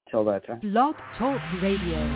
till that time. Blog Talk Radio.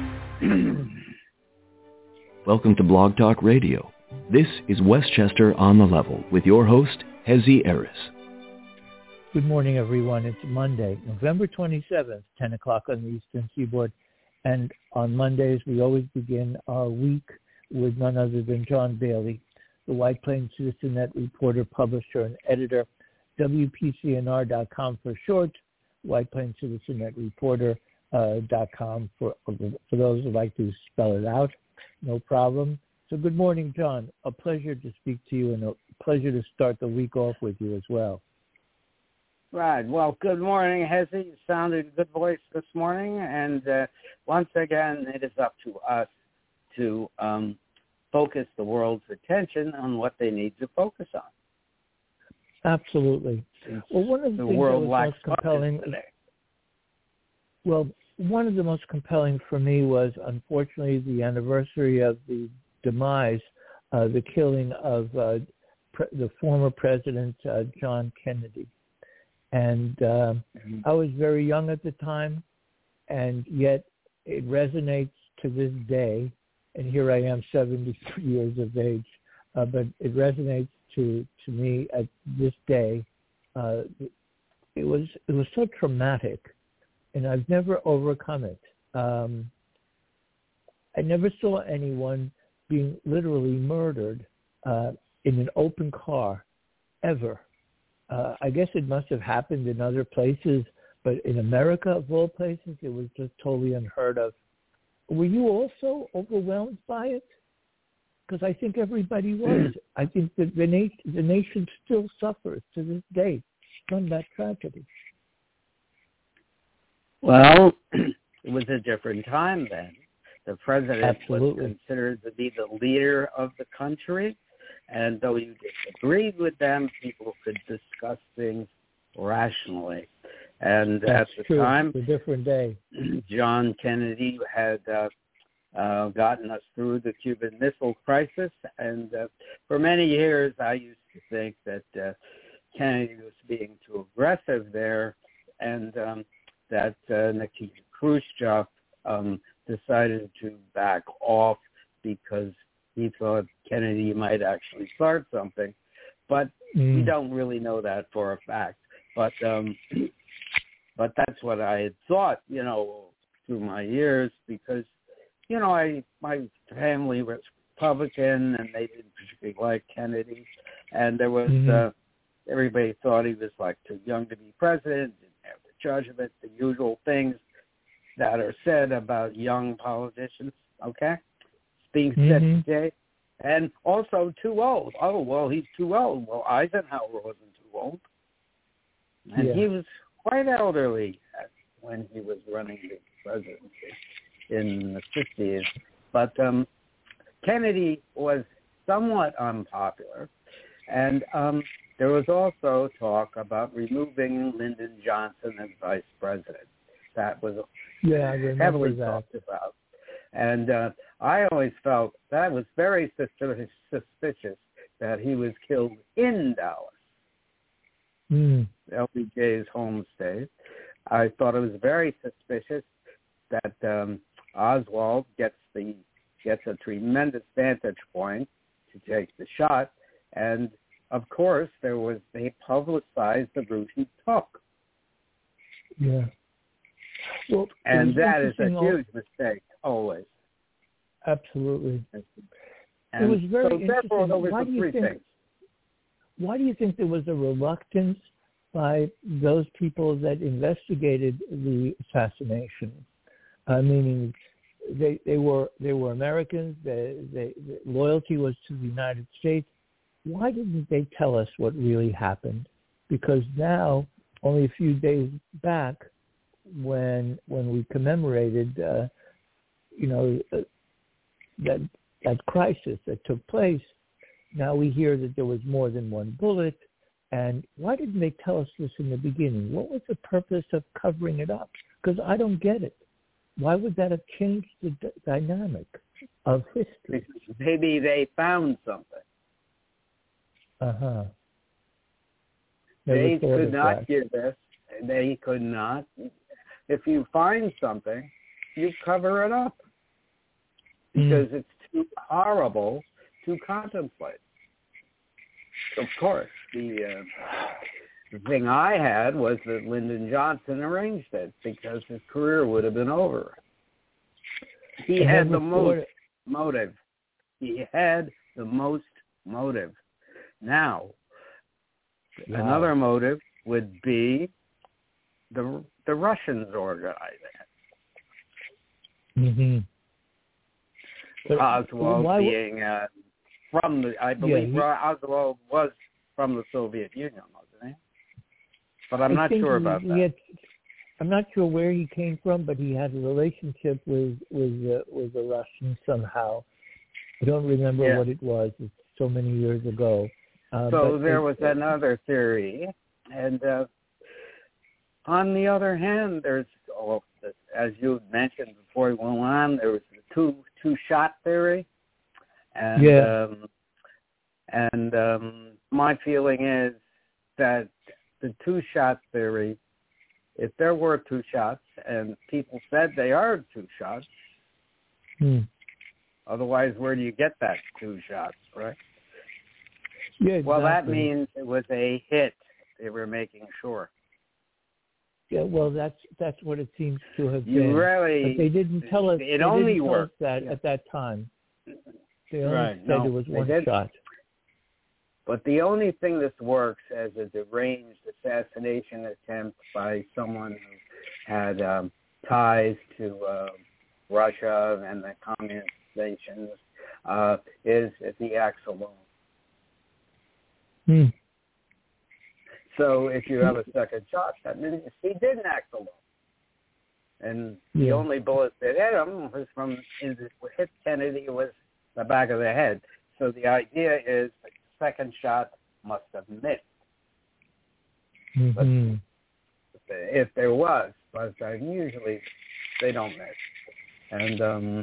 Welcome to Blog Talk Radio. This is Westchester on the Level with your host, Hezi Eris. Good morning, everyone. It's Monday, November 27th, 10 o'clock on the Eastern Seaboard. And on Mondays, we always begin our week with none other than John Bailey, the White Plains Citizen-Net reporter, publisher, and editor, WPCNR.com for short, White Plains Citizen-Net reporter.com for those who like to spell it out. No problem. So good morning, John. A pleasure to speak to you and a pleasure to start the week off with you as well. Right. Well, good morning, Hezi. You sounded a good voice this morning. And once again, it is up to us to focus the world's attention on what they need to focus on. Absolutely. Well, one of the things that was most compelling today. Well, one of the most compelling for me was, unfortunately, the anniversary of the demise, the killing of the former president, John Kennedy. And I was very young at the time, and yet it resonates to this day. And here I am, 73 years of age, but it resonates to me at this day. It was so traumatic, and I've never overcome it. I never saw anyone being literally murdered in an open car, ever. I guess it must have happened in other places, but in America, of all places, it was just totally unheard of. Were you also overwhelmed by it? Because I think everybody was. I think that the nation still suffers to this day from that tragedy. Well, it was a different time then. The president Absolutely. was considered to be the leader of the country. And though you disagreed with them, people could discuss things rationally. And That's at the true. time, It's a different day. John Kennedy had gotten us through the Cuban Missile Crisis. And for many years, I used to think that Kennedy was being too aggressive there, and that Nikita Khrushchev decided to back off because he thought Kennedy might actually start something, but we don't really know that for a fact. But that's what I had thought, through my years, because, my family was Republican and they didn't particularly like Kennedy, and there was everybody thought he was like too young to be president, didn't have the judgment, the usual things that are said about young politicians. Okay. Being said today, and also too old. Oh, well, he's too old. Well, Eisenhower wasn't too old, and he was quite elderly when he was running the presidency in the 50s. But Kennedy was somewhat unpopular, and there was also talk about removing Lyndon Johnson as vice president. That was heavily talked about. And I always felt that was very suspicious that he was killed in Dallas, LBJ's home state. I thought it was very suspicious that Oswald gets a tremendous vantage point to take the shot. And, of course, they publicized the route he took. Yeah. Well, and that is a huge mistake, always. Absolutely. And it was very so interesting. Why do you think there was a reluctance by those people that investigated the assassination? Meaning, they were Americans. The loyalty was to the United States. Why didn't they tell us what really happened? Because now, only a few days back, when we commemorated, that crisis that took place, now we hear that there was more than one bullet. And why didn't they tell us this in the beginning? What was the purpose of covering it up? Because I don't get it. Why would that have changed the dynamic of history? Maybe they found something. They could not give us. They could not. if you find something, you cover it up because it's too horrible to contemplate. Of course, the thing I had was that Lyndon Johnson arranged it because his career would have been over. He had the most motive. He had the most motive. Now, another motive would be the Russians organizing it. Mm-hmm. Oswald being from the, I believe Oswald was from the Soviet Union, wasn't he? But I'm not sure about that. I'm not sure where he came from, but he had a relationship with the Russians somehow. I don't remember what it was. It's so many years ago. So there was another theory, and on the other hand, there's, as you mentioned before we went on, there was the two-shot theory, and my feeling is that the two-shot theory, if there were two shots, and people said they are two shots, otherwise where do you get that two shots, right? Yeah, exactly. Well, that means it was a hit. They were making sure. Yeah, well, that's what it seems to have been. You really, but they didn't tell us. It only worked that at that time. They only said it was one shot. But the only thing this works as a deranged assassination attempt by someone who had ties to Russia and the communist nations is if he acts alone. So if you have a second shot, that means he didn't act alone. And the only bullet that hit him was hit Kennedy was the back of the head. So the idea is the second shot must have missed. But if there was, but usually they don't miss. And the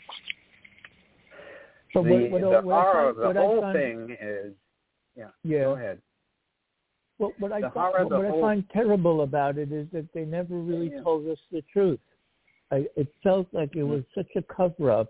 whole thing is, go ahead. Well, what I find terrible about it is that they never really told us the truth. It felt like it was such a cover-up,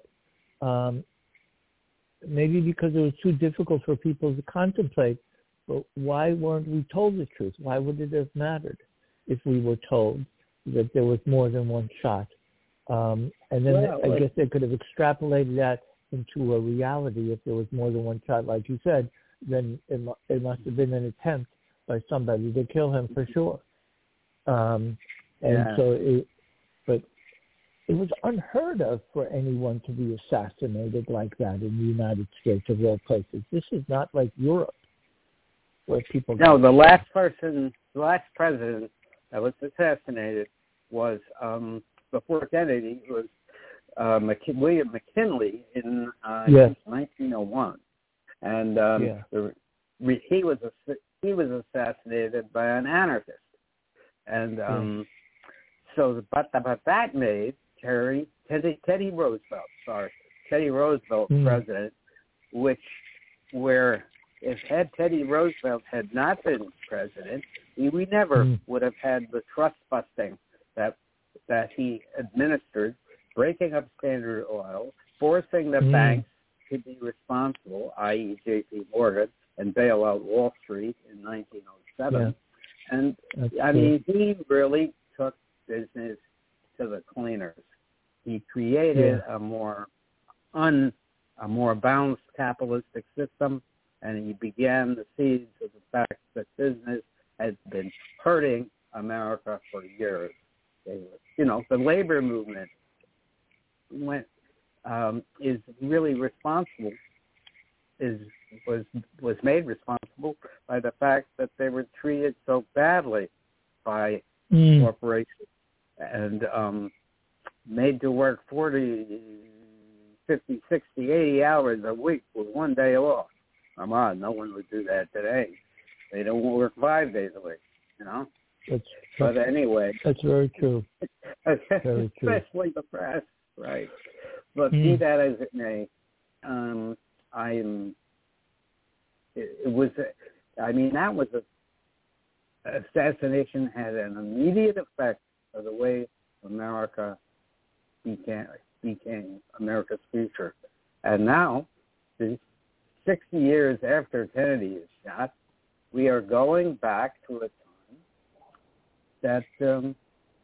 maybe because it was too difficult for people to contemplate. But why weren't we told the truth? Why would it have mattered if we were told that there was more than one shot? And then I guess they could have extrapolated that into a reality. If there was more than one shot, like you said, then it must have been an attempt by somebody to kill him for sure. But it was unheard of for anyone to be assassinated like that in the United States of all places. This is not like Europe, where people. No, the last president that was assassinated was before Kennedy was William McKinley in 1901, and he was assassinated by an anarchist, and so but that made Teddy Roosevelt president, where if Teddy Roosevelt had not been president, we never would have had the trust busting that he administered, breaking up Standard Oil, forcing the banks to be responsible, i.e. J.P. Morgan, and bail out Wall Street in 1907. And I mean, he really took business to the cleaners. He created a more balanced capitalistic system, and he began the seeds of the fact that business had been hurting America for years. The labor movement is really responsible. Was made responsible by the fact that they were treated so badly by corporations and made to work 40, 50, 60, 80 hours a week with one day off. Come on, no one would do that today. They don't work 5 days a week, But anyway. That's very true. Very true. Especially the press, right? But be that as it may, that was assassination had an immediate effect of the way America became America's future. And now, 60 years after Kennedy is shot, we are going back to a time that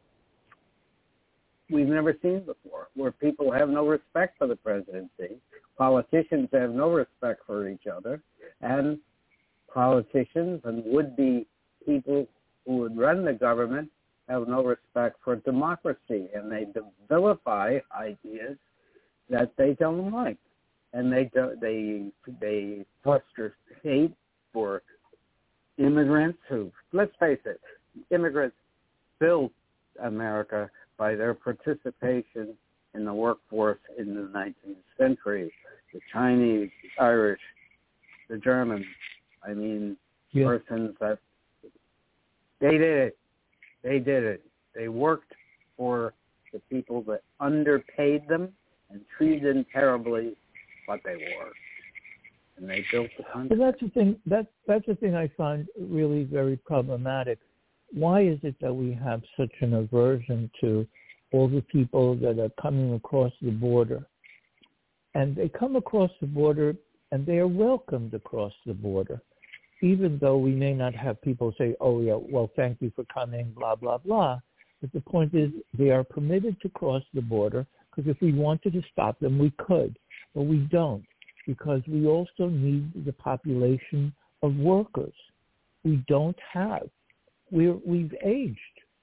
we've never seen before, where people have no respect for the presidency, politicians have no respect for each other, and politicians and would-be people who would run the government have no respect for democracy, and they vilify ideas that they don't like, and they foster hate for immigrants who, let's face it, immigrants built America by their participation in the workforce in the 19th century. The Chinese, the Irish, the Germans, persons that they did it. They did it. They worked for the people that underpaid them and treated them terribly, but they worked. And they built the country. Well, that's the thing. That's the thing I find really very problematic. Why is it that we have such an aversion to all the people that are coming across the border? And they come across the border, and they are welcomed across the border, even though we may not have people say, oh, yeah, well, thank you for coming, blah, blah, blah. But the point is they are permitted to cross the border, because if we wanted to stop them, we could. But we don't, because we also need the population of workers. We don't have. We've aged.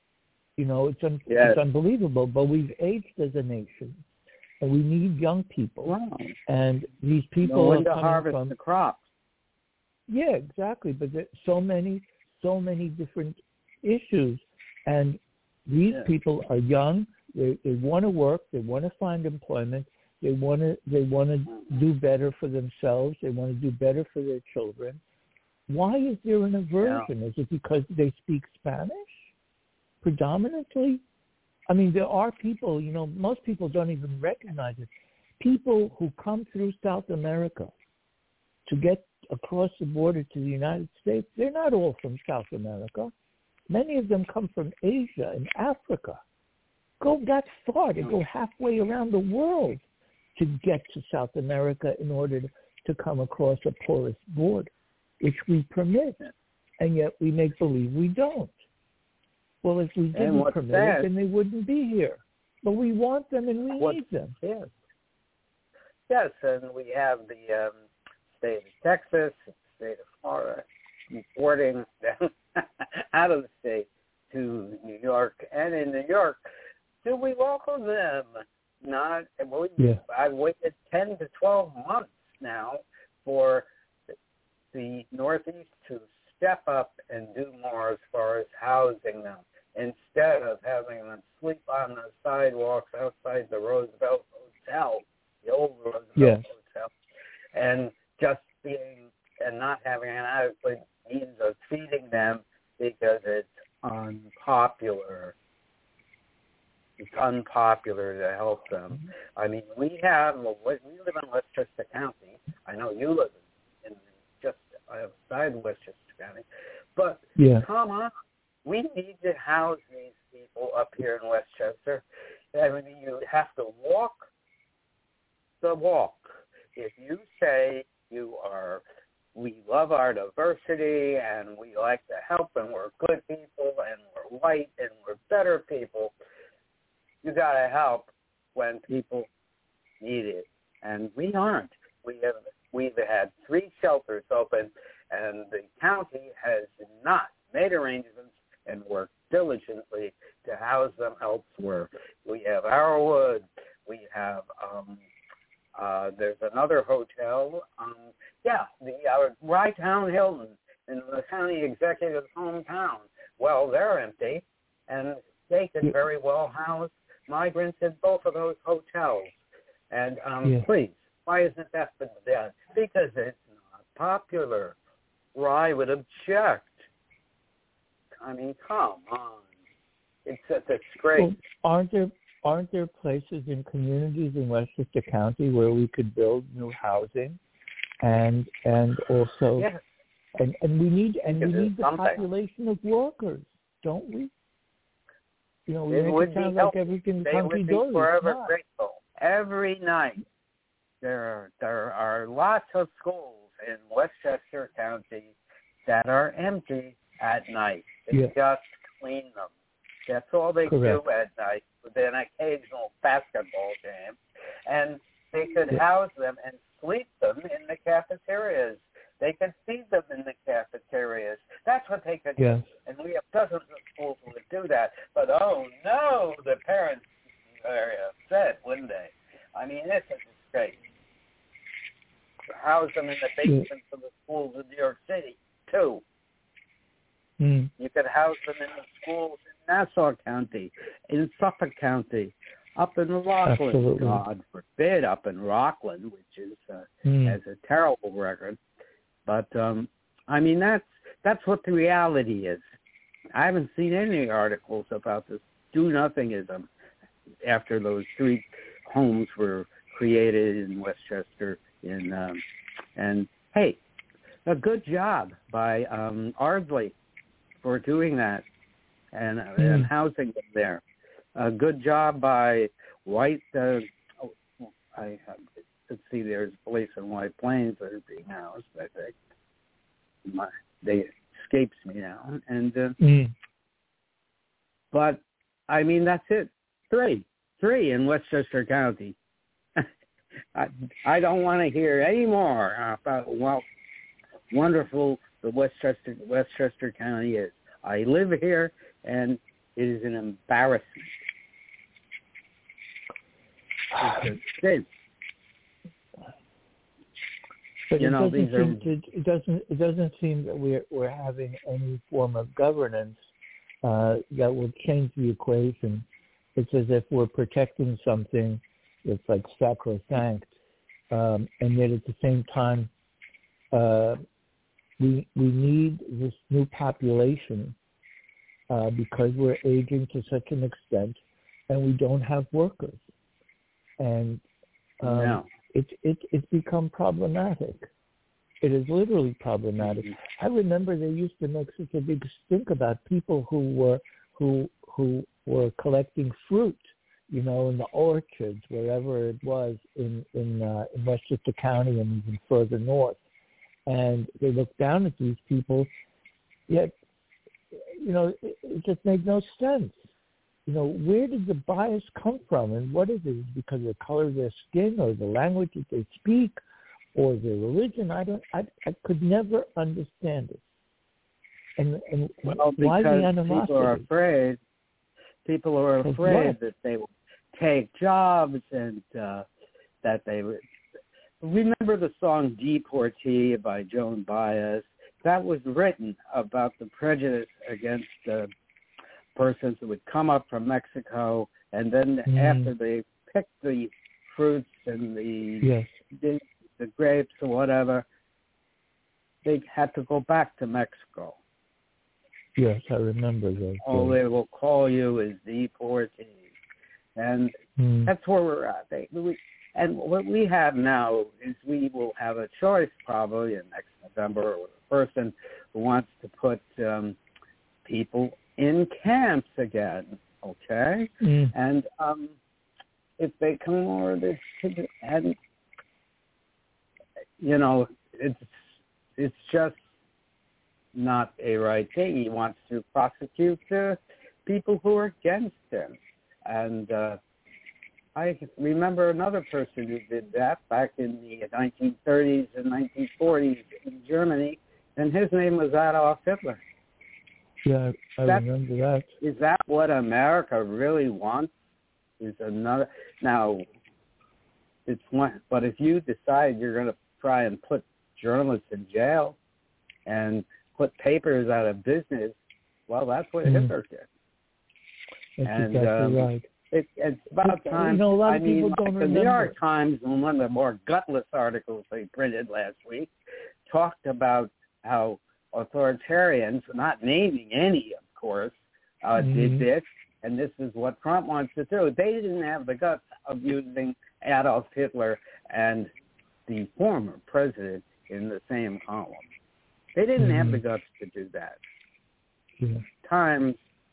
It's unbelievable, but we've aged as a nation. And we need young people. Wow. And these people are coming harvest from the crops. Yeah, exactly. But there's so many different issues. And these people are young. They want to work. They want to find employment. They want to do better for themselves. They want to do better for their children. Why is there an aversion? Is it because they speak Spanish predominantly? There are people, most people don't even recognize it. People who come through South America to get across the border to the United States, they're not all from South America. Many of them come from Asia and Africa. Go that far. They go halfway around the world to get to South America in order to come across a porous border, which we permit, and yet we make believe we don't. Well, if we didn't permit it, then they wouldn't be here. But we want them and we need them. Yes, and we have the state of Texas, the state of Florida, deporting them out of the state to New York. And in New York, do we welcome them? Not. I've waited 10 to 12 months now for the Northeast to step up and do more as far as housing them, instead of having them sleep on the sidewalks outside the Roosevelt Hotel, the old Roosevelt Hotel, and not having an adequate means of feeding them because it's unpopular. It's unpopular to help them. We live in Westchester County. I know you live in just outside Westchester County. But come on, we need to house these people up here in Westchester. You have to walk the walk. If you say we love our diversity and we like to help and we're good people and we're white and we're better people, you got to help when people need it. And we aren't. We've had 3 shelters open, and the county has not made arrangements and worked diligently to house them elsewhere. We have Arrowwood. We have there's another hotel. Rytown Hilton in the county executive's hometown. Well, they're empty, and they could very well house migrants in both of those hotels. And please, why isn't that been done? Because it's not popular. Or I would object. Come on. It's a disgrace. Well, aren't there places in communities in Westchester County where we could build new housing, and also and we need the population of workers, don't we? We make it sound like everything's hunky-dory. They would be forever grateful. Every night, there are lots of schools in Westchester County that are empty at night. They just clean them. That's all they do at night, with an occasional basketball game. And they could house them and sleep them in the cafeterias. They could feed them in the cafeterias. That's what they could do. And we have dozens of schools who would do that. But, oh, no, the parents are upset, wouldn't they? I mean, it's a disgrace. House them in the basements of the schools in New York City, too. You could house them in the schools in Nassau County, in Suffolk County, up in Rockland. Absolutely. God forbid, up in Rockland, which is has a terrible record. But I mean, that's what the reality is. I haven't seen any articles about this do-nothingism after those 3 homes were created in Westchester. And hey, a good job by Ardsley for doing that and housing them there. A good job by White. Let's see, there's a place in White Plains that are being housed. I think they escapes me now. And but I mean, that's it. 3 in Westchester County. I don't want to hear any more about how wonderful the Westchester County is. I live here, and it is an embarrassment. It's a sin. But it doesn't seem that we're having any form of governance that will change the equation. It's as if we're protecting something that's like sacrosanct, and yet at the same time, we need this new population because we're aging to such an extent, and we don't have workers, and it's become problematic. It is literally problematic. I remember they used to make such a big stink about people who were collecting fruit, in the orchards, wherever it was in Westchester County and even further north. And they looked down at these people, yet, it just made no sense. Where did the bias come from, and what is it? Is it because of the color of their skin, or the language that they speak, or their religion? I could never understand it. And why the animosity? People are afraid that they will take jobs, and that they would. Remember the song "Deportee" by Joan Baez? That was written about the prejudice against persons who would come up from Mexico, and then after they picked the fruits and the grapes or whatever, they had to go back to Mexico. Yes, I remember those. All they will call you is deportee. And that's where we're at. And what we have now is we will have a choice probably in next November, or a person who wants to put people in camps again, okay? And if they come over, and it's just not a right thing. He wants to prosecute people who are against him. And I remember another person who did that back in the 1930s and 1940s in Germany, and his name was Adolf Hitler. Yeah, I remember that. Is that what America really wants? Is another now? It's one, but if you decide you're going to try and put journalists in jail and put papers out of business, well, that's what Hitler did. That's exactly right. It's about time. A lot of people don't the remember. New York Times, in one of the more gutless articles they printed last week, talked about how authoritarians, not naming any, of course, did this, and this is what Trump wants to do. They didn't have the guts of using Adolf Hitler and the former president in the same column. They didn't have the guts to do that. Times,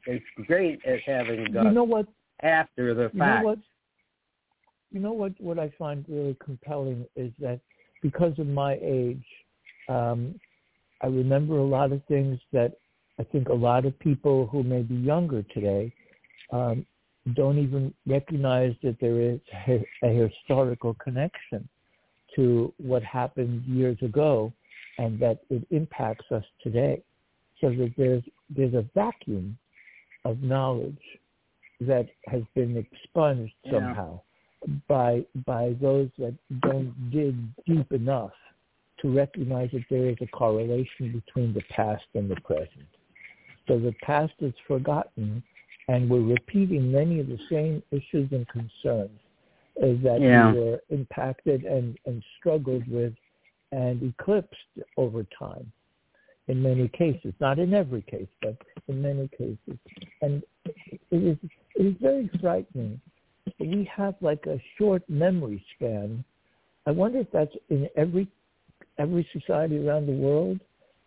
is great at having guts you know what? after the fact. You know what I find really compelling is that because of my age, I remember a lot of things that I think a lot of people who may be younger today don't even recognize that there is a historical connection to what happened years ago and that it impacts us today. So that there's a vacuum of knowledge that has been expunged somehow by those that don't dig deep enough to recognize that there is a correlation between the past and the present. So the past is forgotten, and we're repeating many of the same issues and concerns that we were impacted and struggled with and eclipsed over time in many cases. Not in every case, but in many cases. And it is very frightening. We have like a short memory span. I wonder if that's in every society around the world.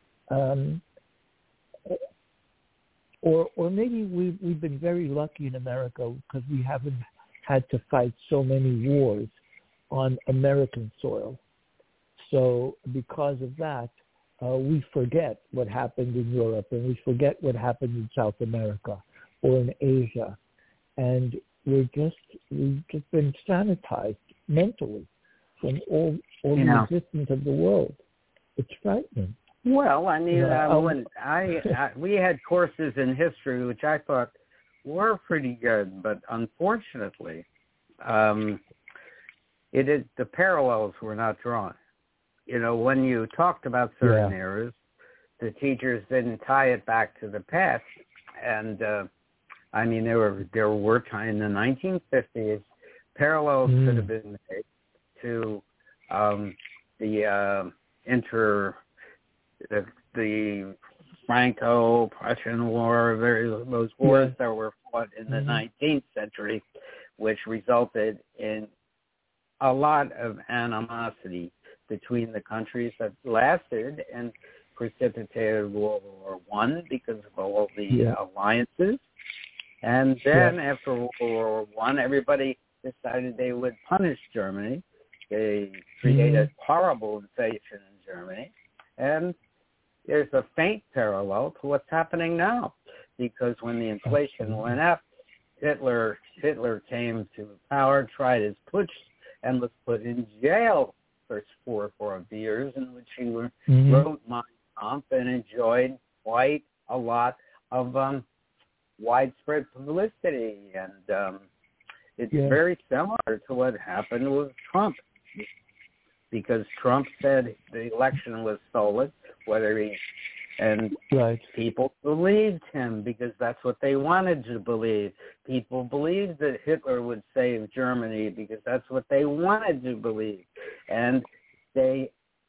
Or maybe we've been very lucky in America because we haven't had to fight so many wars on American soil. So because of that, we forget what happened in Europe and we forget what happened in South America or in Asia. And we've just been sanitized mentally from all the existence of the world. It's frightening. Well, I mean, we had courses in history which I thought were pretty good, but unfortunately, the parallels were not drawn. You know, when you talked about certain eras, the teachers didn't tie it back to the past, and I mean, there were times in the 1950s parallels could have been made to the Franco-Prussian War, those wars that were fought in the 19th century, which resulted in a lot of animosity between the countries that lasted and precipitated World War I because of all the alliances. And then after World War I, everybody decided they would punish Germany. They created horrible inflation in Germany. And there's a faint parallel to what's happening now, because when the inflation went up, Hitler came to power, tried his putsch, and was put in jail for 4 or 5 years, in which he wrote Mein Kampf and enjoyed quite a lot of widespread publicity. And it's very similar to what happened with Trump, because Trump said the election was stolen, people believed him because that's what they wanted to believe. People believed that Hitler would save Germany because that's what they wanted to believe. And they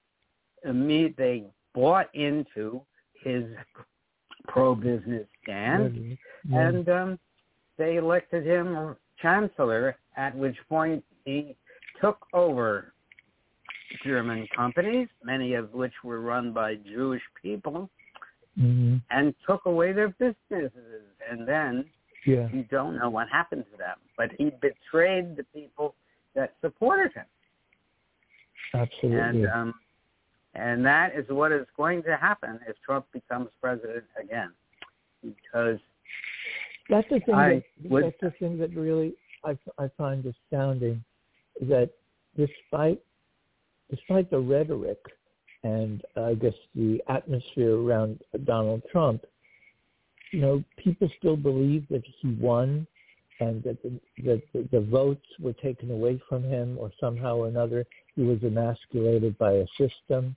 bought into his pro-business stance, and they elected him chancellor, at which point he took over German companies, many of which were run by Jewish people, and took away their businesses. And then you don't know what happened to them. But he betrayed the people that supported him. Absolutely. And that is what is going to happen if Trump becomes president again. Because that's the thing that really I find astounding, is that despite the rhetoric and I guess the atmosphere around Donald Trump, you know, people still believe that he won and that the votes were taken away from him, or somehow or another he was emasculated by a system.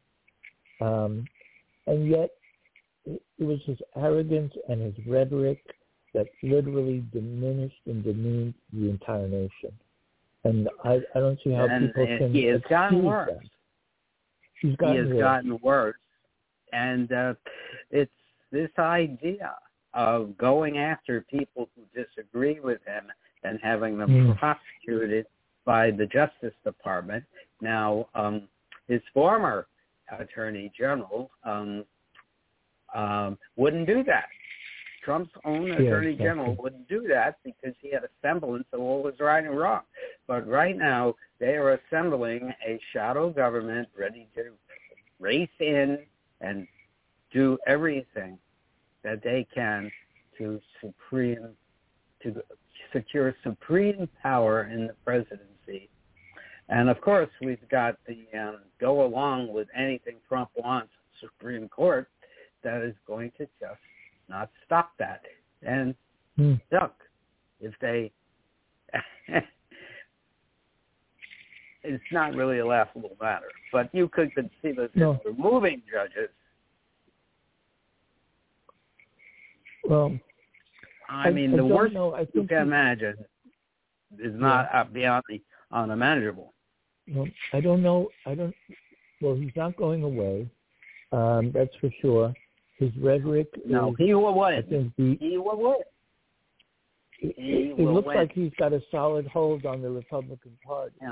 And yet it was his arrogance and his rhetoric that literally diminished and demeaned the entire nation. And I don't see how people can he has gotten worse. That. He has gotten worse. And it's this idea of going after people who disagree with him and having them prosecuted by the Justice Department. Now, his former Attorney General wouldn't do that. Trump's own attorney general wouldn't do that because he had a semblance of what was right and wrong. But right now, they are assembling a shadow government ready to race in and do everything that they can to secure supreme power in the presidency. And of course, we've got the go along with anything Trump wants Supreme Court that is going to just not stop that. And look, if they, it's not really a laughable matter, but you could conceive of removing judges. Well, I mean, the worst you can imagine is not beyond the unimaginable. Well, I don't know. Well, he's not going away. That's for sure. His rhetoric. No, he will win. I think he will win. It looks like he's got a solid hold on the Republican Party. Yeah.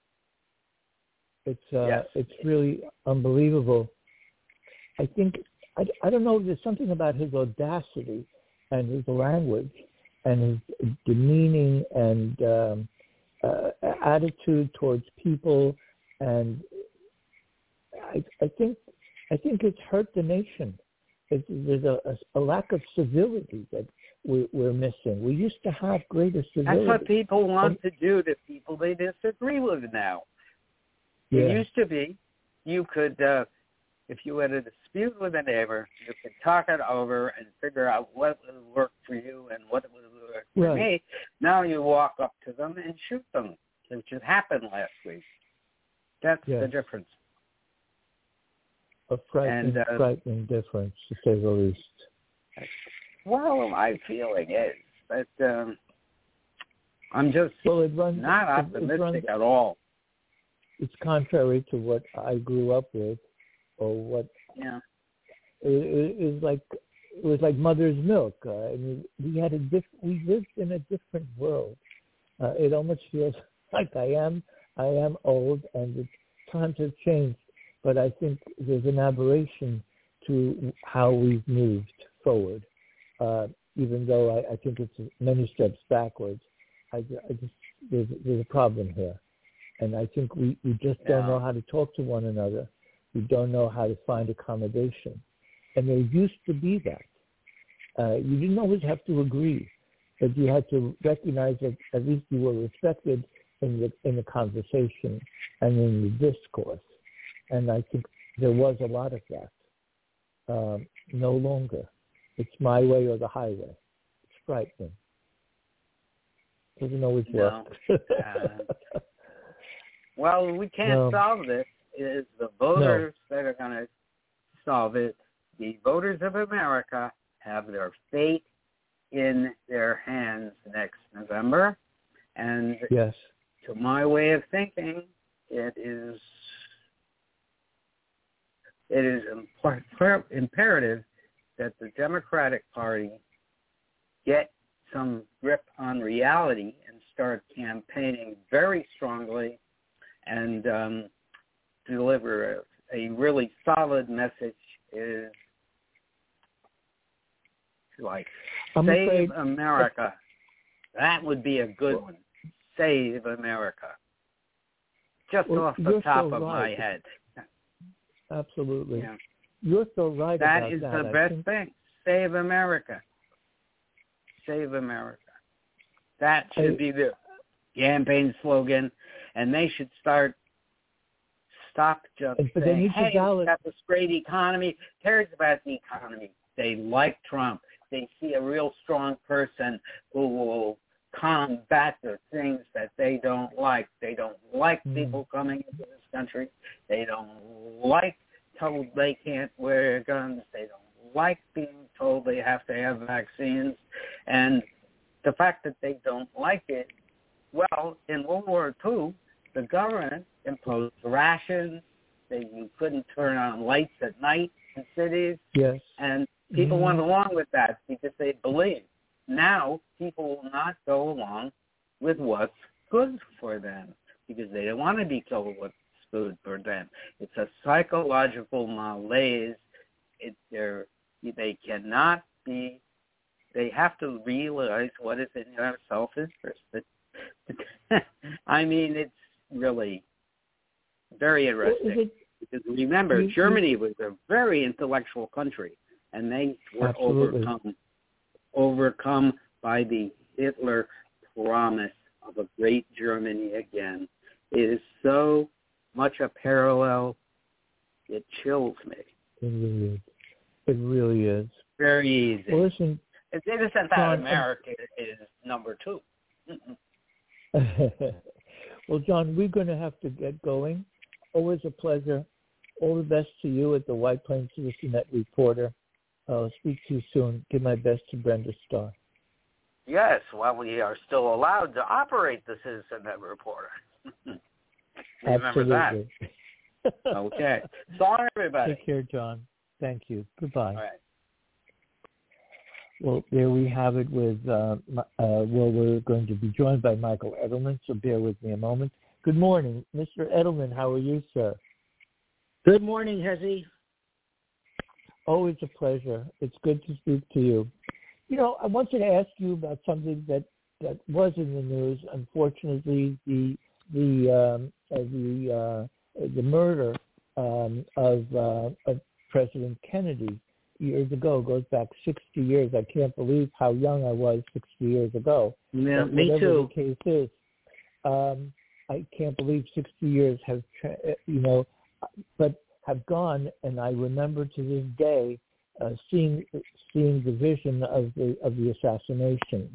It's really unbelievable. I think I don't know. There's something about his audacity and his language and his demeaning and attitude towards people, and I think it's hurt the nation. There's a lack of civility that we're missing. We used to have greater civility. That's what people want to do to people they disagree with now. Yeah. It used to be you could, if you had a dispute with a neighbor, you could talk it over and figure out what would work for you and what would work for me. Now you walk up to them and shoot them, which had happened last week. That's the difference. A frightening difference, to say the least. Well, my feeling is that I'm just not optimistic at all. It's contrary to what I grew up with, or what. Yeah. It was like mother's milk. I mean, we lived in a different world. It almost feels like I am old, and the times have changed. But I think there's an aberration to how we've moved forward. Even though I think it's many steps backwards, there's a problem here. And I think we just don't know how to talk to one another. We don't know how to find accommodation. And there used to be that. You didn't always have to agree, but you had to recognize that at least you were respected in the conversation and in the discourse. And I think there was a lot of that. No longer. It's my way or the highway. It's frightening. Doesn't always work. Well, we can't solve this. It is the voters that are going to solve it. The voters of America have their fate in their hands next November. And to my way of thinking, it is imperative that the Democratic Party get some grip on reality and start campaigning very strongly and deliver a really solid message is like Save America. That would be a good one. Save America. Just off the top of my head. Absolutely. Yeah. You're so right about that. That is the best thing. Save America. Save America. That should be the campaign slogan, and they should stop just saying, hey, we got this great economy. Cares about the economy. They like Trump. They see a real strong person who will combat the things that they don't like. They don't like people coming into this country. They don't like told they can't wear guns. They don't like being told they have to have vaccines. And the fact that they don't like it, well, in World War II, the government imposed rations. You couldn't turn on lights at night in cities. Yes. And people went along with that because they believed. Now, people will not go along with what's good for them because they don't want to be told what's good for them. It's a psychological malaise. They cannot be they have to realize what is in their self-interest. I mean, it's really very interesting. Because remember, Germany was a very intellectual country, and they were overcome by the Hitler promise of a great Germany again. It is so much a parallel, it chills me. It really is. Very easy. Well, listen, it's innocent that America is number 2. Well, John, we're going to have to get going. Always a pleasure. All the best to you at the White Plains Citizen-Net Reporter. I'll speak to you soon. Give my best to Brenda Starr. Yes, well, we are still allowed to operate the Citizen-Net Reporter. Remember Absolutely. That. Okay. So long, everybody. Take care, John. Thank you. Goodbye. All right. Well, there we have it with, we're going to be joined by Michael Edelman, so bear with me a moment. Good morning. Mr. Edelman, how are you, sir? Good morning, Hezzy. Always a pleasure. It's good to speak to you. You know, I wanted to ask you about something that was in the news. Unfortunately, the murder of President Kennedy years ago goes back 60 years. I can't believe how young I was 60 years ago. Yeah, but me whatever too. The case is, I can't believe 60 years have, but have gone, and I remember to this day seeing the vision of the assassination.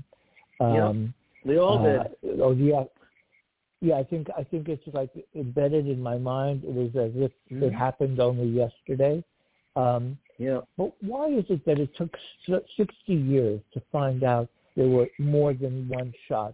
We all did. Yeah, I think it's like embedded in my mind. It was as if it happened only yesterday. But why is it that it took 60 years to find out there were more than one shot?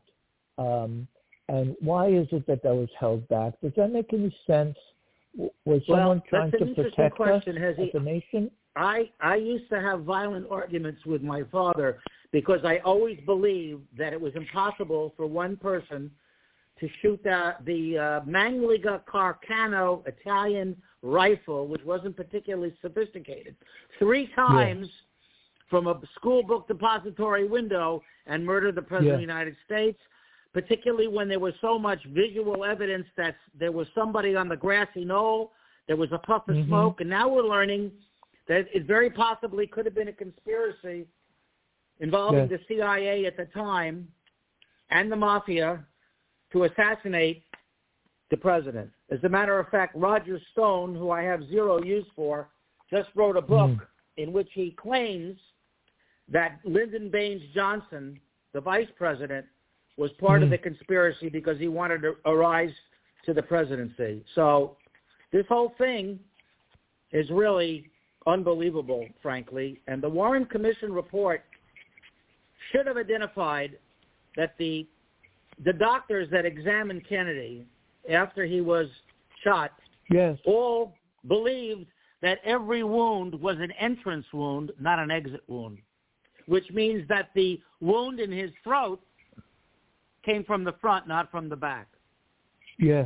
And why is it that was held back? Does that make any sense? Was someone trying to protect us as a nation? I used to have violent arguments with my father because I always believed that it was impossible for one person to shoot the Mangliga Carcano Italian rifle, which wasn't particularly sophisticated, 3 times from a school book depository window and murder the President of the United States, particularly when there was so much visual evidence that there was somebody on the grassy knoll, there was a puff of smoke, and now we're learning that it very possibly could have been a conspiracy involving the CIA at the time and the mafia to assassinate the president. As a matter of fact, Roger Stone, who I have zero use for, just wrote a book in which he claims that Lyndon Baines Johnson, the vice president, was part of the conspiracy because he wanted to arise to the presidency. So this whole thing is really unbelievable, frankly. And the Warren Commission report should have identified that the doctors that examined Kennedy after he was shot all believed that every wound was an entrance wound, not an exit wound, which means that the wound in his throat came from the front, not from the back. Yes.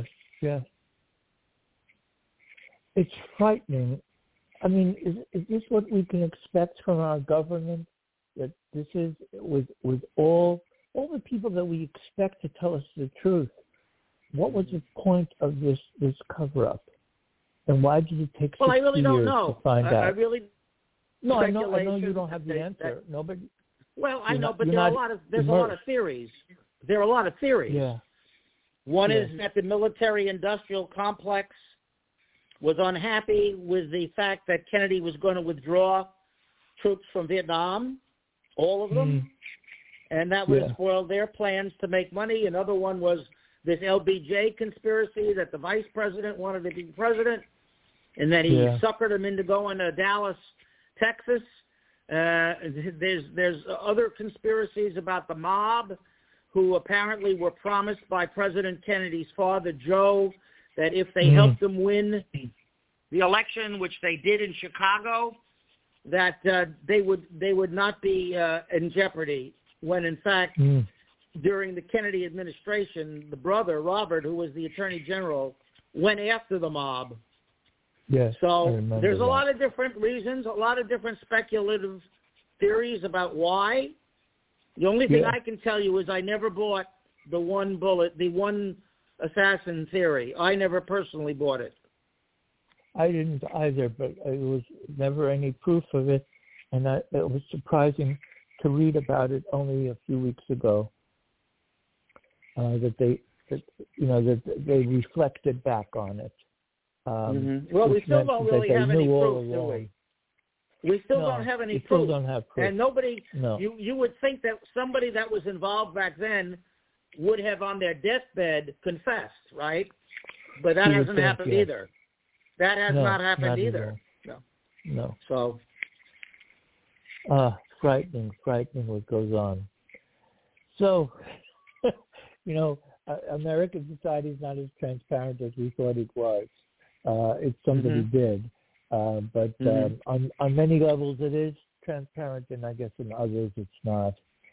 It's frightening. I mean, is this what we can expect from our government? That this is with all the people that we expect to tell us the truth. What was the point of this cover-up? And why did it take 60 I really don't years know. to find out? I know you don't have the answer. Nobody. Well, I know, but there's a lot of theories. There are a lot of theories. Yeah. One is that the military-industrial complex was unhappy with the fact that Kennedy was going to withdraw troops from Vietnam, all of them, and that would have spoiled their plans to make money. Another one was this LBJ conspiracy that the vice president wanted to be president, and that he suckered him into going to Dallas, Texas. There's other conspiracies about the mob, who apparently were promised by President Kennedy's father, Joe, that if they helped them win the election, which they did in Chicago, that they would not be in jeopardy. When in fact, during the Kennedy administration, the brother Robert, who was the Attorney General, went after the mob. Yes. So there's a lot of different reasons, a lot of different speculative theories about why. The only thing I can tell you is I never bought the one assassin theory. I never personally bought it. I didn't either, but it was never any proof of it, and it was surprising to read about it only a few weeks ago. That they reflected back on it. Well, we still don't really have any proof, do we? We still don't have any proof. Still don't have proof. And nobody, you would think that somebody that was involved back then would have on their deathbed confessed, right? But that hasn't happened either. That has not happened either. No. So. Frightening what goes on. So, American society is not as transparent as we thought it was. It's somebody did. But on many levels it is transparent, and I guess in others it's not.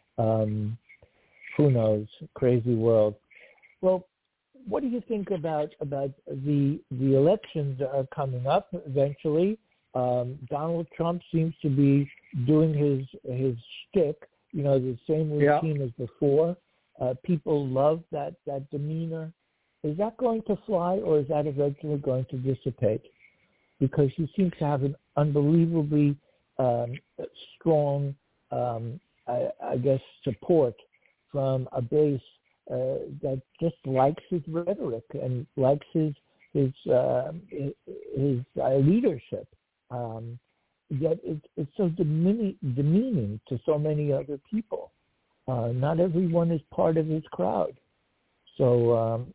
Who knows? Crazy world. Well, what do you think about the elections that are coming up eventually? Donald Trump seems to be doing his shtick, the same routine as before. People love that demeanor. Is that going to fly, or is that eventually going to dissipate? Because he seems to have an unbelievably strong, I guess, support from a base that just likes his rhetoric and likes his leadership. Yet it's so demeaning to so many other people. Not everyone is part of his crowd. So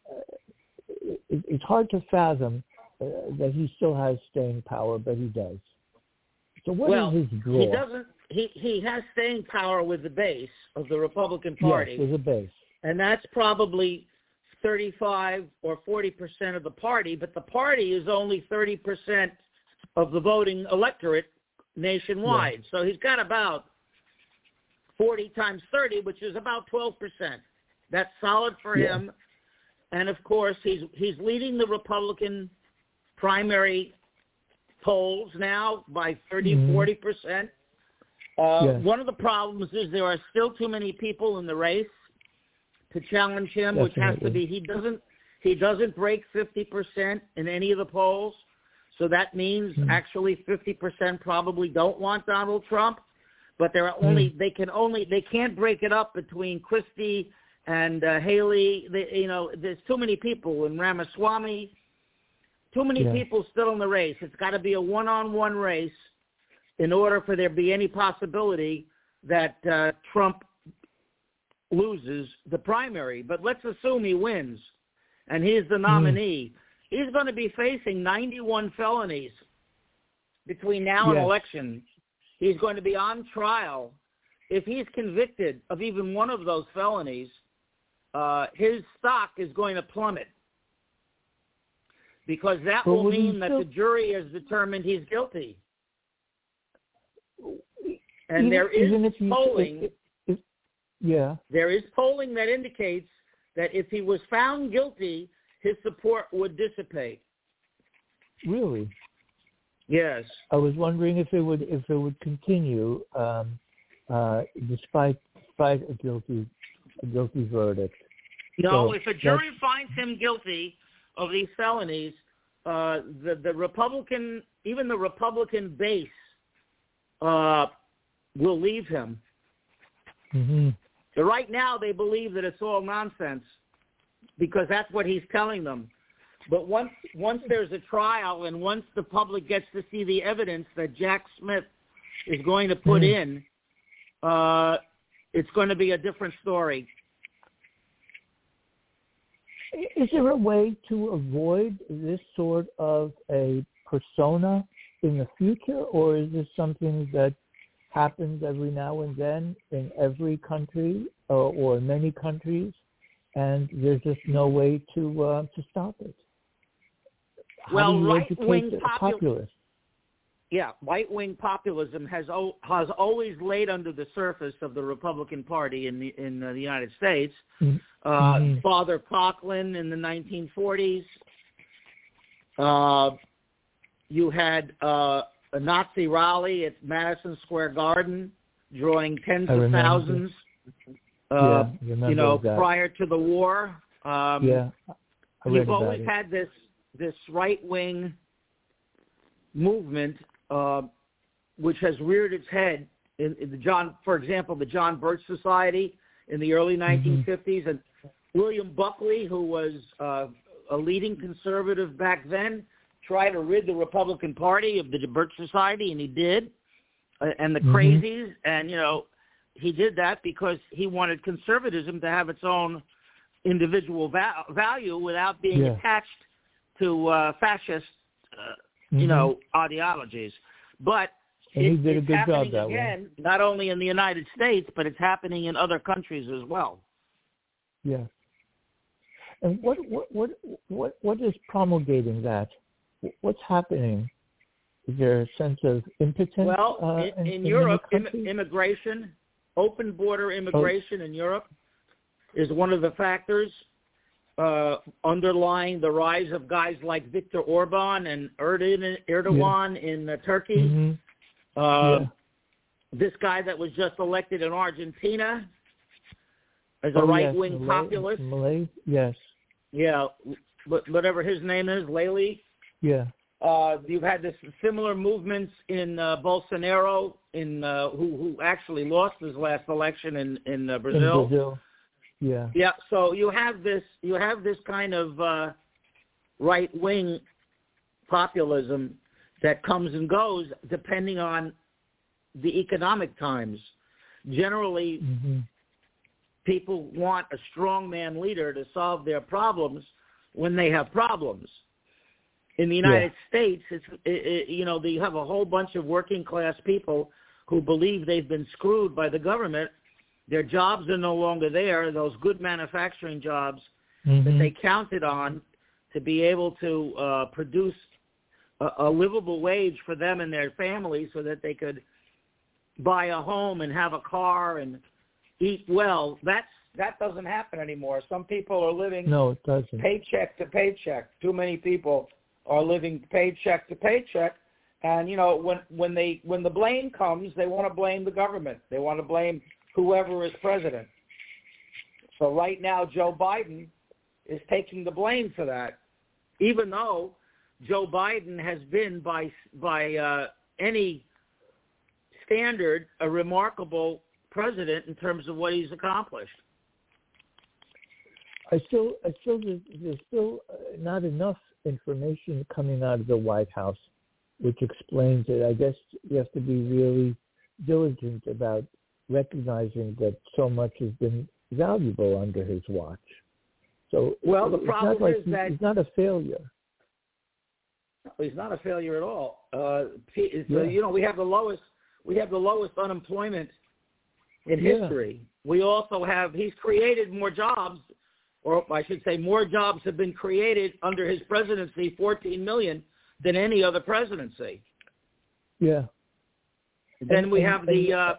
it's hard to fathom that he still has staying power, but he does. So what is his draw? He doesn't. He has staying power with the base of the Republican Party. Yes, with the base. And that's probably 35 or 40% of the party, but the party is only 30% of the voting electorate nationwide. Yeah. So he's got about 40 times 30, which is about 12%. That's solid for him. And, of course, he's leading the Republican primary polls now by 30, 40%. One of the problems is there are still too many people in the race to challenge him, which has to be he doesn't break 50% in any of the polls. So that means actually 50% probably don't want Donald Trump, but there are they can't break it up between Christie and Haley. There's too many people, and Ramaswamy, too many people still in the race. It's got to be a one-on-one race in order for there to be any possibility that Trump loses the primary. But let's assume he wins, and he's the nominee. He's going to be facing 91 felonies between now and election. He's going to be on trial. If he's convicted of even one of those felonies, his stock is going to plummet, because that will mean that the jury has determined he's guilty. And there is polling. There is polling that indicates that if he was found guilty, his support would dissipate. Really? Yes. I was wondering if it would continue despite a guilty verdict. No, so if a jury finds him guilty of these felonies, the Republican, even the Republican base, will leave him. So right now they believe that it's all nonsense, because that's what he's telling them. But once there's a trial, and once the public gets to see the evidence that Jack Smith is going to put in, it's going to be a different story. Is there a way to avoid this sort of a persona in the future, or is this something that happens every now and then in every country or many countries, and there's just no way to stop it? Well, right-wing populism. Yeah, right-wing populism has always laid under the surface of the Republican Party in the United States. Father Coughlin in the 1940s. You had a Nazi rally at Madison Square Garden, drawing tens of thousands prior to the war. You've always had this right-wing movement, which has reared its head in the John Birch Society in the early 1950s, and William Buckley, who was a leading conservative back then, tried to rid the Republican Party of the Birch Society, and he did, and the crazies, and he did that because he wanted conservatism to have its own individual value without being attached to fascist, ideologies. But he did a good job that way. Not only in the United States, but it's happening in other countries as well. Yeah. And what is promulgating that? What's happening? Is there a sense of impotence? Well, in Europe, immigration, open border immigration in Europe is one of the factors underlying the rise of guys like Viktor Orban and Erdogan in Turkey. This guy that was just elected in Argentina as a right-wing populist. Malay, yes. Yeah, whatever his name is, Lele. Yeah. You've had this similar movements in Bolsonaro, who actually lost his last election in Brazil. In Brazil. Yeah. Yeah. So you have this kind of right-wing populism that comes and goes depending on the economic times. Generally, people want a strongman leader to solve their problems when they have problems. In the United States, you have a whole bunch of working class people who believe they've been screwed by the government. Their jobs are no longer there, those good manufacturing jobs that they counted on to be able to produce a livable wage for them and their families so that they could buy a home and have a car and eat well. That doesn't happen anymore. Some people are living paycheck to paycheck. Too many people are living paycheck to paycheck. And, when the blame comes, they want to blame the government. They want to blame whoever is president. So right now, Joe Biden is taking the blame for that, even though Joe Biden has been, by any standard, a remarkable president in terms of what he's accomplished. There's still not enough information coming out of the White House, which explains it. I guess you have to be really diligent about recognizing that so much has been valuable under his watch. So, the problem is that he's not a failure. He's not a failure at all. We have the lowest unemployment in history. We also he's created more jobs, or I should say more jobs have been created under his presidency, 14 million, than any other presidency. Yeah. Then we have the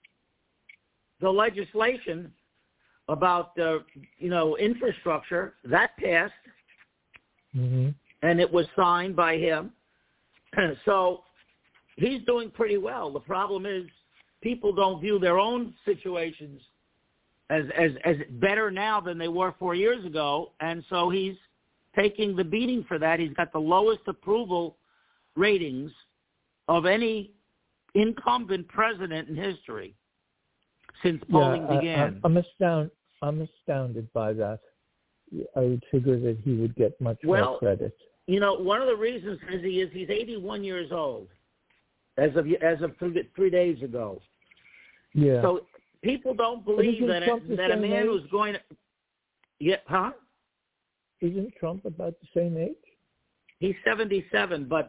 legislation about infrastructure that passed, and it was signed by him. So he's doing pretty well. The problem is people don't view their own situations as better now than they were 4 years ago, and so he's taking the beating for that. He's got the lowest approval ratings of any incumbent president in history since polling began. I'm astounded by that. I would figure that he would get much more credit. One of the reasons is he's 81 years old as of 3 days ago. Yeah. So people don't believe that a man who's going to. Yeah, huh? Isn't Trump about the same age? He's 77, but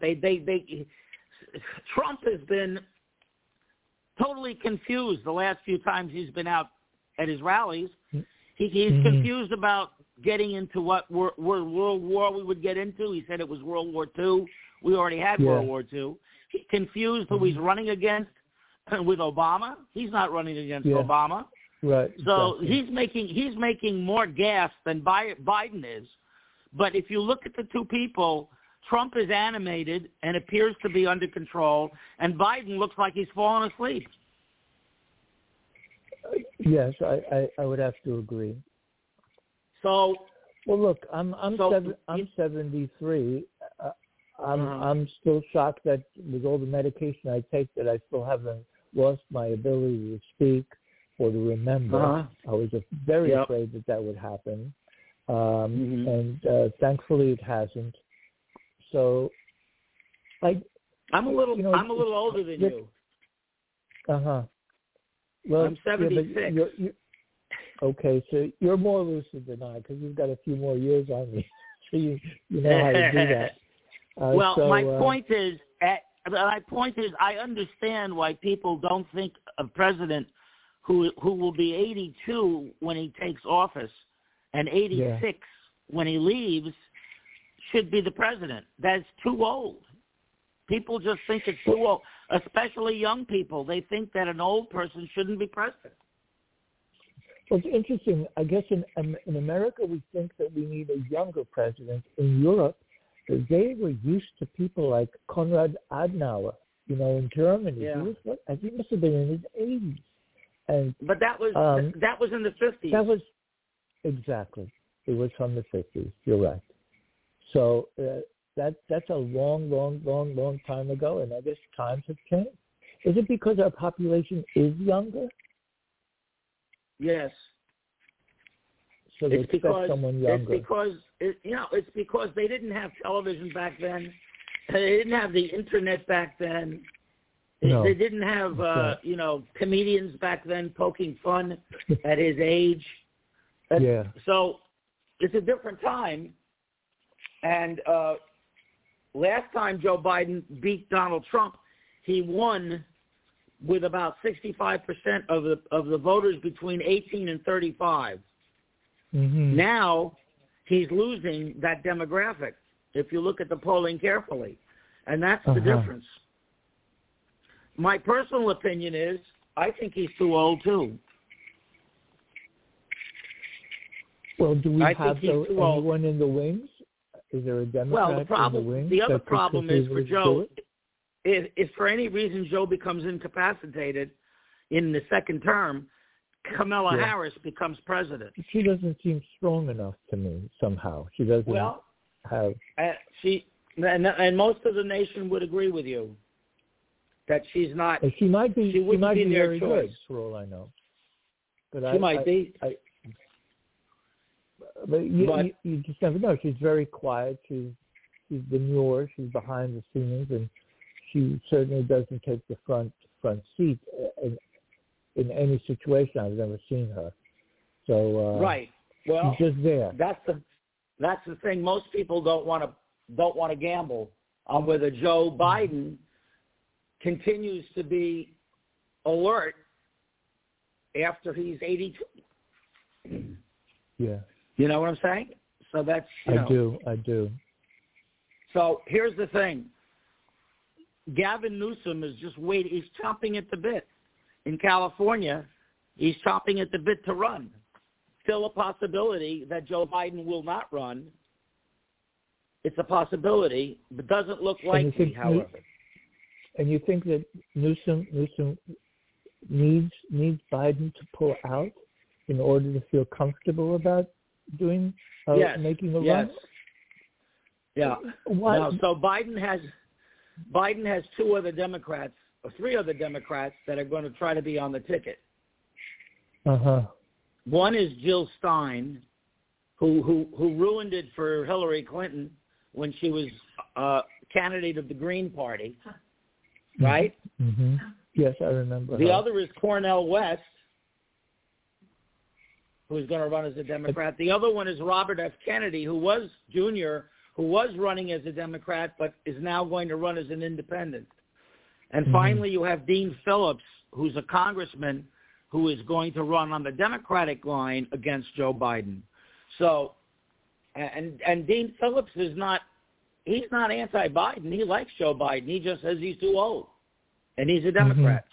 Trump has been totally confused the last few times he's been out at his rallies. He's confused about getting into what World War we would get into. He said it was World War II. We already had World War II. He's confused who he's running against with Obama. He's not running against Obama. Right. So he's making more gas than Biden is. But if you look at the two people, Trump is animated and appears to be under control, and Biden looks like he's fallen asleep. Yes, I would have to agree. So, well, look, I'm 73. I'm still shocked that with all the medication I take that I still haven't lost my ability to speak or to remember. I was very afraid that would happen, and thankfully it hasn't. So, I'm a little older than you. Well, I'm 76. You're, okay, so you're more lucid than I because you've got a few more years on me, so you know how to do that. My point is, I understand why people don't think a president who will be 82 when he takes office and 86 when he leaves should be the president. That's too old. People just think it's too old, especially young people. They think that an old person shouldn't be president. Well, it's interesting. I guess in America we think that we need a younger president. In Europe, they were used to people like Konrad Adenauer, in Germany. Yeah. I think he must have been in his 80s. But that was in the 50s. That was, exactly. It was from the 50s. You're right. So that's a long time ago, and I guess times have changed. Is it because our population is younger? Yes. So they expect someone younger. It's because they didn't have television back then. They didn't have the internet back then. They didn't have comedians back then poking fun at his age. So it's a different time. And last time Joe Biden beat Donald Trump, he won with about 65% of the voters between 18 and 35. Now he's losing that demographic if you look at the polling carefully. And that's the difference. My personal opinion is I think he's too old too. Well, do we have anyone in the wings? Is there a Democrat in the wings? The other problem is for Joe, if for any reason Joe becomes incapacitated in the second term, Kamala Harris becomes president. She doesn't seem strong enough to me somehow. She doesn't have... And most of the nation would agree with you that she's not... She might be, she wouldn't be very choice. Good, for all I know. But she might be. But you just never know. She's very quiet. She's demure. She's behind the scenes, and she certainly doesn't take the front seat in any situation. I've never seen her. So right. Well, she's just there. That's the thing. Most people don't want to gamble on whether Joe Biden continues to be alert after he's 82. Yeah. You know what I'm saying? So that's I do. So here's the thing. Gavin Newsom is just waiting. He's chomping at the bit. In California, he's chomping at the bit to run. Still a possibility that Joe Biden will not run. It's a possibility, but doesn't look likely, however. And you think that Newsom needs Biden to pull out in order to feel comfortable about making a run? Yeah. No, so Biden has three other Democrats that are going to try to be on the ticket. One is Jill Stein, who ruined it for Hillary Clinton when she was candidate of the Green Party, right? Mm-hmm. Yes, I remember. The other is Cornel West, who is going to run as a Democrat. The other one is Robert F. Kennedy, who was running as a Democrat, but is now going to run as an independent. And finally, you have Dean Phillips, who's a congressman, who is going to run on the Democratic line against Joe Biden. So, and Dean Phillips he's not anti-Biden. He likes Joe Biden. He just says he's too old, and he's a Democrat.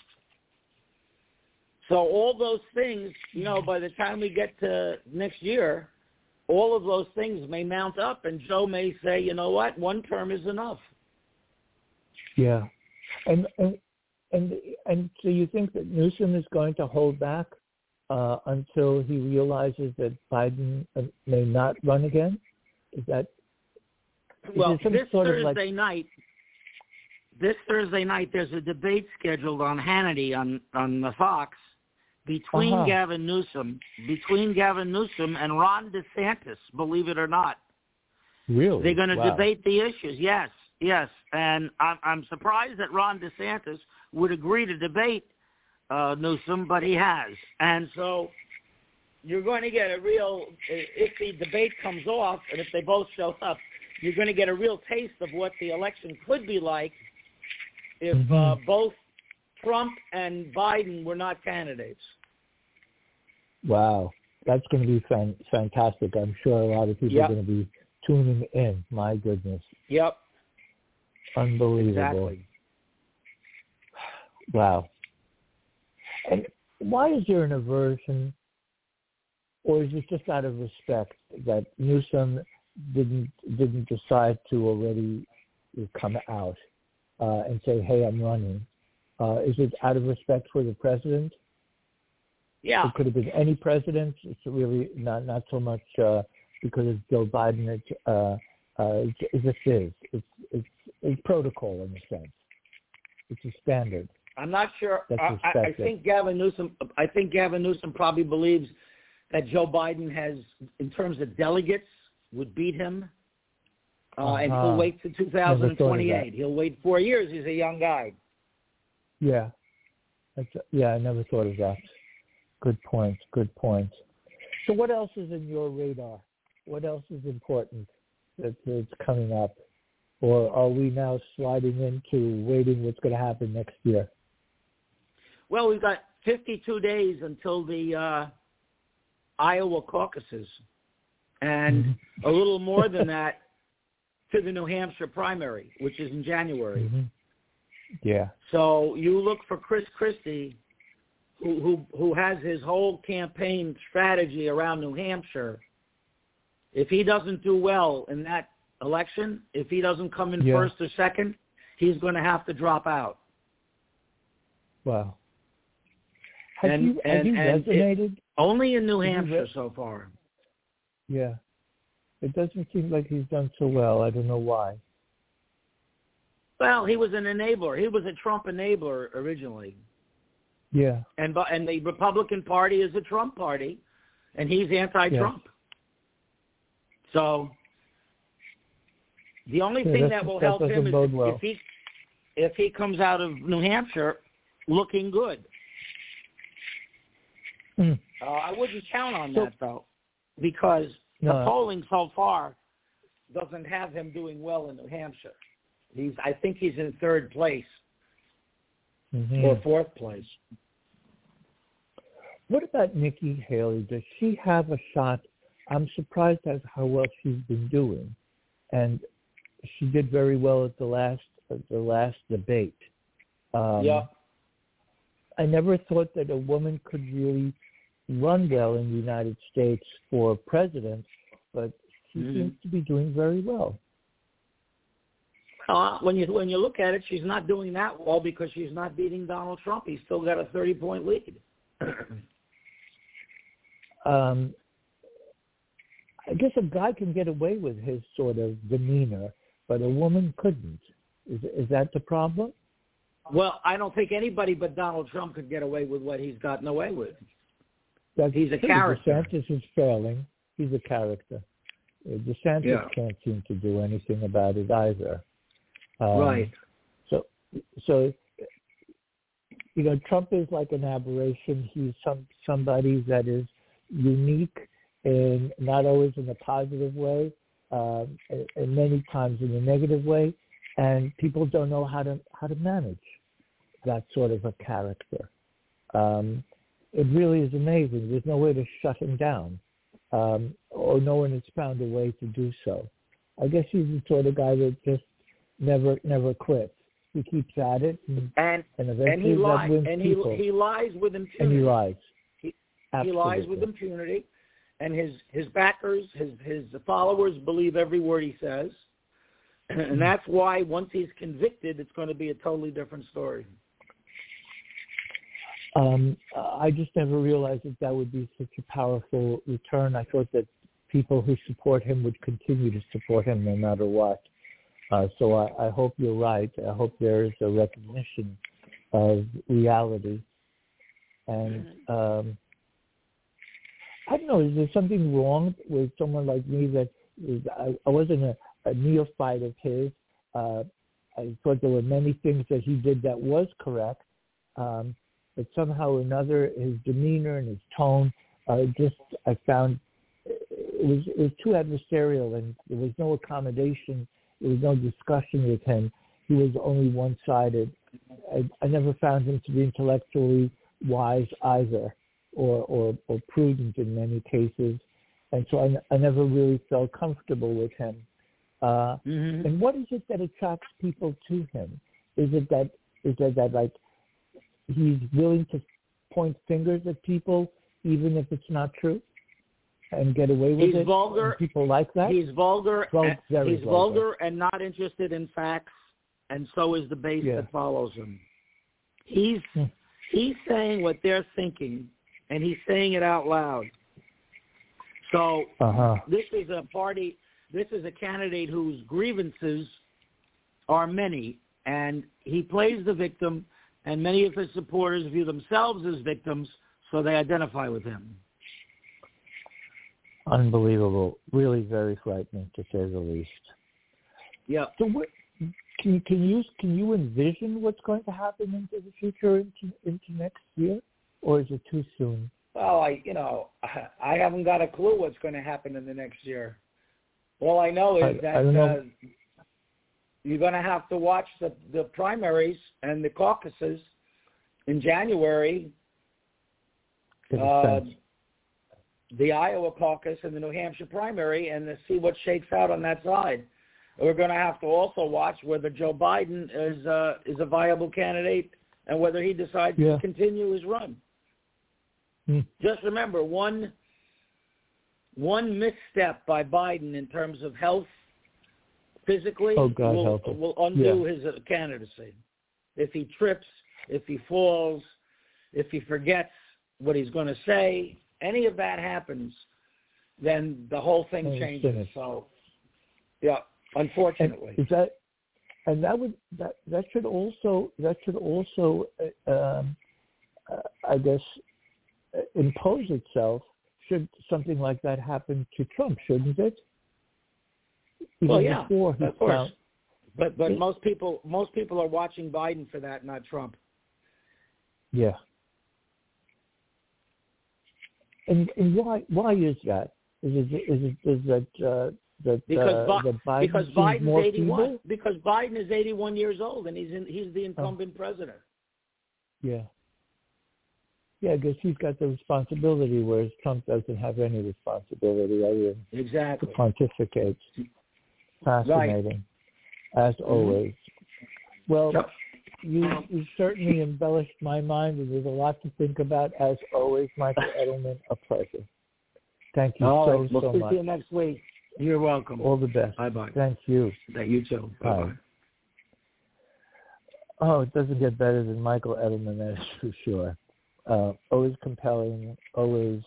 So all those things, by the time we get to next year, all of those things may mount up, and Joe may say, you know what, one term is enough. Yeah, and so you think that Newsom is going to hold back until he realizes that Biden may not run again? Is that this Thursday night? This Thursday night, there's a debate scheduled on Hannity on the Fox between Gavin Newsom and Ron DeSantis. Believe it or not, really, they're going to debate the issues. Yes, and I'm surprised that Ron DeSantis would agree to debate Newsom, but he has, and so you're going to get a real. If the debate comes off, and if they both show up, you're going to get a real taste of what the election could be like if both Trump and Biden were not candidates. Wow, that's going to be fantastic. I'm sure a lot of people are going to be tuning in. My goodness. Yep. Unbelievable. Exactly. Wow. And why is there an aversion, or is it just out of respect that Newsom didn't decide to already come out and say, "Hey, I'm running"? Is it out of respect for the president? Yeah. It could have been any president. It's really not so much because it's Joe Biden. It just is. It's protocol in a sense. It's a standard. I'm not sure. I think Gavin Newsom probably believes that Joe Biden has, in terms of delegates, would beat him, and he'll wait to 2028. He'll wait 4 years. He's a young guy. Yeah. I never thought of that. Good point. So what else is in your radar? What else is important that's coming up? Or are we now sliding into waiting what's going to happen next year? Well, we've got 52 days until the Iowa caucuses, and a little more than that to the New Hampshire primary, which is in January. Mm-hmm. Yeah. So you look for Chris Christie, who has his whole campaign strategy around New Hampshire. If he doesn't do well in that election, if he doesn't come in first or second, he's going to have to drop out. Wow. Have you resonated? Only in New Hampshire so far. Yeah. It doesn't seem like he's done so well. I don't know why. Well, he was an enabler. He was a Trump enabler originally. Yeah. And the Republican Party is a Trump party, and he's anti-Trump. Yes. So the only thing that will help him is if he comes out of New Hampshire looking good. I wouldn't count on that, though, because the polling so far doesn't have him doing well in New Hampshire. I think he's in third place or fourth place. What about Nikki Haley? Does she have a shot? I'm surprised at how well she's been doing, and she did very well at the last debate. I never thought that a woman could really run well in the United States for president, but she seems to be doing very well. When you look at it, she's not doing that well because she's not beating Donald Trump. He's still got a 30-point lead. I guess a guy can get away with his sort of demeanor, but a woman couldn't. Is that the problem? Well, I don't think anybody but Donald Trump could get away with what he's gotten away with. He's a character. DeSantis is failing. He's a character. DeSantis can't seem to do anything about it either. Right. So Trump is like an aberration. He's somebody that is unique, and not always in a positive way, and many times in a negative way. And people don't know how to manage that sort of a character. It really is amazing. There's no way to shut him down, or no one has found a way to do so. I guess he's the sort of guy that just never quits. He keeps at it, and eventually that wins people. He lies with impunity. And he lies. He lies with impunity, and his backers, his followers believe every word he says, and that's why once he's convicted, it's going to be a totally different story. I just never realized that would be such a powerful return. I thought that people who support him would continue to support him no matter what. So I hope you're right. I hope there is a recognition of reality. And I don't know, is there something wrong with someone like me that I wasn't a neophyte of his. I thought there were many things that he did that was correct. But somehow or another, his demeanor and his tone, I found it was too adversarial, and there was no accommodation. There was no discussion with him. He was only one-sided. I never found him to be intellectually wise either, or prudent in many cases, and so I never really felt comfortable with him. And what is it that attracts people to him? Is it that like he's willing to point fingers at people even if it's not true and get away with it? Vulgar. And people like that. He's vulgar. He's vulgar and not interested in facts, and so is the base that follows him. He's saying what they're thinking, and he's saying it out loud. So this is a party. This is a candidate whose grievances are many, and he plays the victim, and many of his supporters view themselves as victims, so they identify with him. Unbelievable. Really very frightening, to say the least. Yeah. So what, can you envision what's going to happen into the future, into next year, or is it too soon? Well, I haven't got a clue what's going to happen in the next year. All I know is that you're going to have to watch the primaries and the caucuses in January, the Iowa caucus and the New Hampshire primary, and to see what shakes out on that side. We're going to have to also watch whether Joe Biden is a viable candidate and whether he decides to continue his run. Just remember, one misstep by Biden in terms of health, physically, will undo his candidacy. If he trips, if he falls, if he forgets what he's going to say, any of that happens, then the whole thing changes. So, unfortunately. That should also I guess impose itself should something like that happen to Trump, shouldn't it? Before he of course. But most people are watching Biden for that, not Trump. Yeah. And why is that? Is that because Biden's more 81. feeble? Because Biden is 81 years old and he's the incumbent president. Yeah. Yeah, I guess he's got the responsibility, whereas Trump doesn't have any responsibility other than to pontificate. Fascinating, as always. Well, you certainly embellished my mind, and there's a lot to think about, as always, Michael Edelman. A pleasure. Thank you so much. We'll see you next week. You're welcome. All the best. Bye-bye. Thank you. You too. Bye-bye. Oh, it doesn't get better than Michael Edelman, that's for sure. Always compelling, always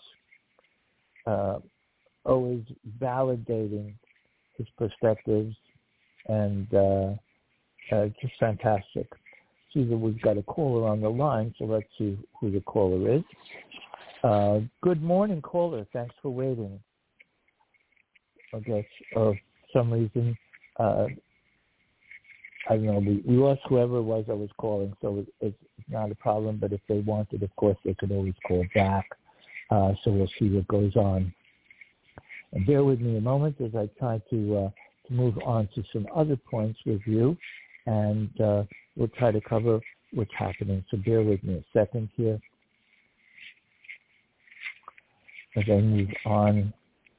validating his perspectives, and just fantastic. See that we've got a caller on the line, so let's see who the caller is. Good morning, caller. Thanks for waiting. I guess for some reason, I don't know, we lost whoever it was I was calling, so it's not a problem, but if they wanted, of course, they could always call back. So we'll see what goes on. And bear with me a moment as I try to move on to some other points with you, and we'll try to cover what's happening. So bear with me a second here as I move on.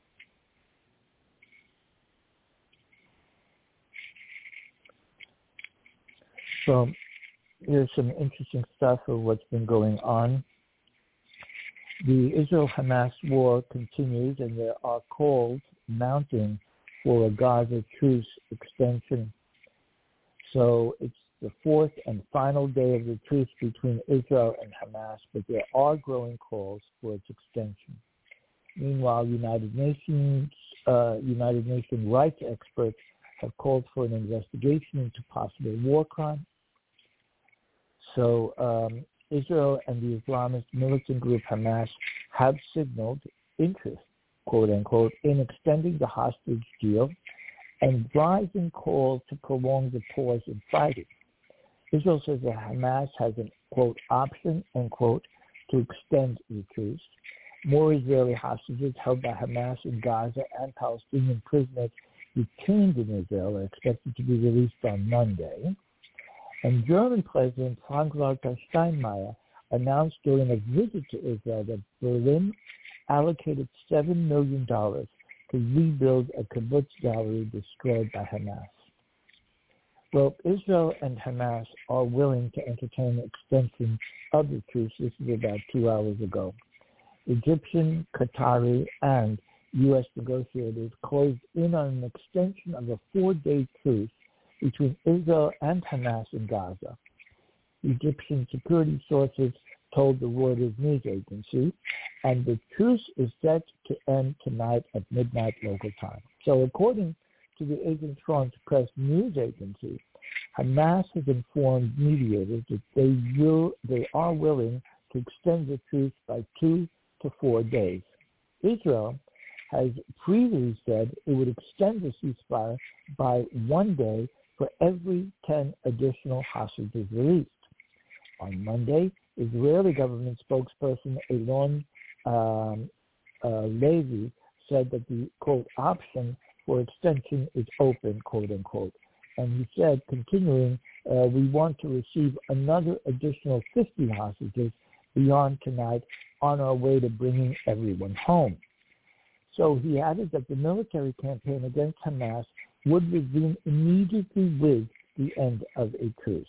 So here's some interesting stuff of what's been going on. The Israel-Hamas war continues, and there are calls mounting for a Gaza truce extension. So it's the fourth and final day of the truce between Israel and Hamas, but there are growing calls for its extension. Meanwhile, United Nations rights experts have called for an investigation into possible war crimes. So Israel and the Islamist militant group Hamas have signaled interest, quote unquote, in extending the hostage deal and rising calls to prolong the pause in fighting. Israel says that Hamas has an, quote, option, unquote, to extend the truce. More Israeli hostages held by Hamas in Gaza and Palestinian prisoners detained in Israel are expected to be released on Monday. And German President Frank-Walter Steinmeier announced during a visit to Israel that Berlin allocated $7 million to rebuild a kibbutz gallery destroyed by Hamas. Well, Israel and Hamas are willing to entertain an extension of the truce. This is about 2 hours ago. Egyptian, Qatari, and U.S. negotiators closed in on an extension of a 4-day truce between Israel and Hamas in Gaza. Egyptian security sources told the Reuters news agency, and the truce is set to end tonight at midnight local time. So according to the Agence France Presse news agency, Hamas has informed mediators that they are willing to extend the truce by 2 to 4 days. Israel has previously said it would extend the ceasefire by 1 day for every 10 additional hostages released. On Monday, Israeli government spokesperson Elon Levy said that the, quote, option for extension is open, quote unquote. And he said, continuing, we want to receive another additional 50 hostages beyond tonight on our way to bringing everyone home. So he added that the military campaign against Hamas would resume immediately with the end of a truce.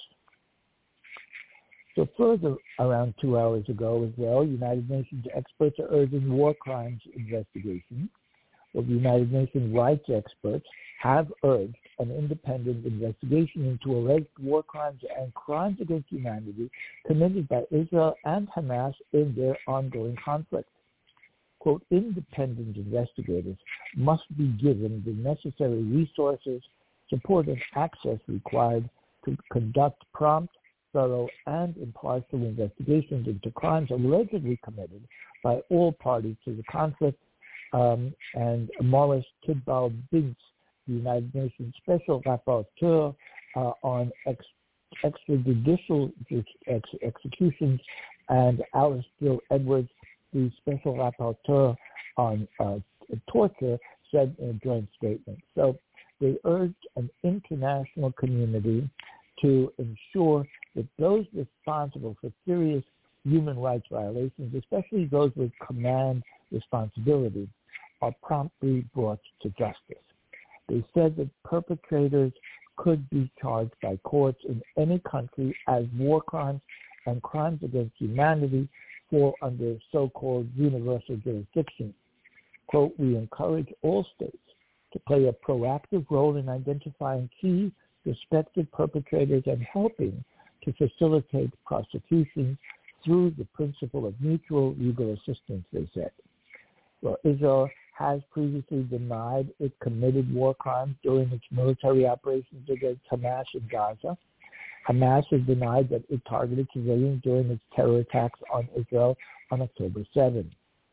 So further, around 2 hours ago as well, United Nations experts are urging war crimes investigation. Well, the United Nations rights experts have urged an independent investigation into alleged war crimes and crimes against humanity committed by Israel and Hamas in their ongoing conflict. Quote, independent investigators must be given the necessary resources, support, and access required to conduct prompt, thorough, and impartial investigations into crimes allegedly committed by all parties to the conflict. And Morris Tidball-Binks, the United Nations Special Rapporteur on extrajudicial executions, and Alice Jill Edwards, the Special Rapporteur on torture, said in a joint statement. So they urged an international community to ensure that those responsible for serious human rights violations, especially those with command responsibility, are promptly brought to justice. They said that perpetrators could be charged by courts in any country as war crimes, and crimes against humanity fall under so-called universal jurisdiction. Quote, we encourage all states to play a proactive role in identifying key suspected perpetrators and helping to facilitate prosecution through the principle of mutual legal assistance, they said. Well, Israel has previously denied it committed war crimes during its military operations against Hamas in Gaza. Hamas has denied that it targeted civilians during its terror attacks on Israel on October 7,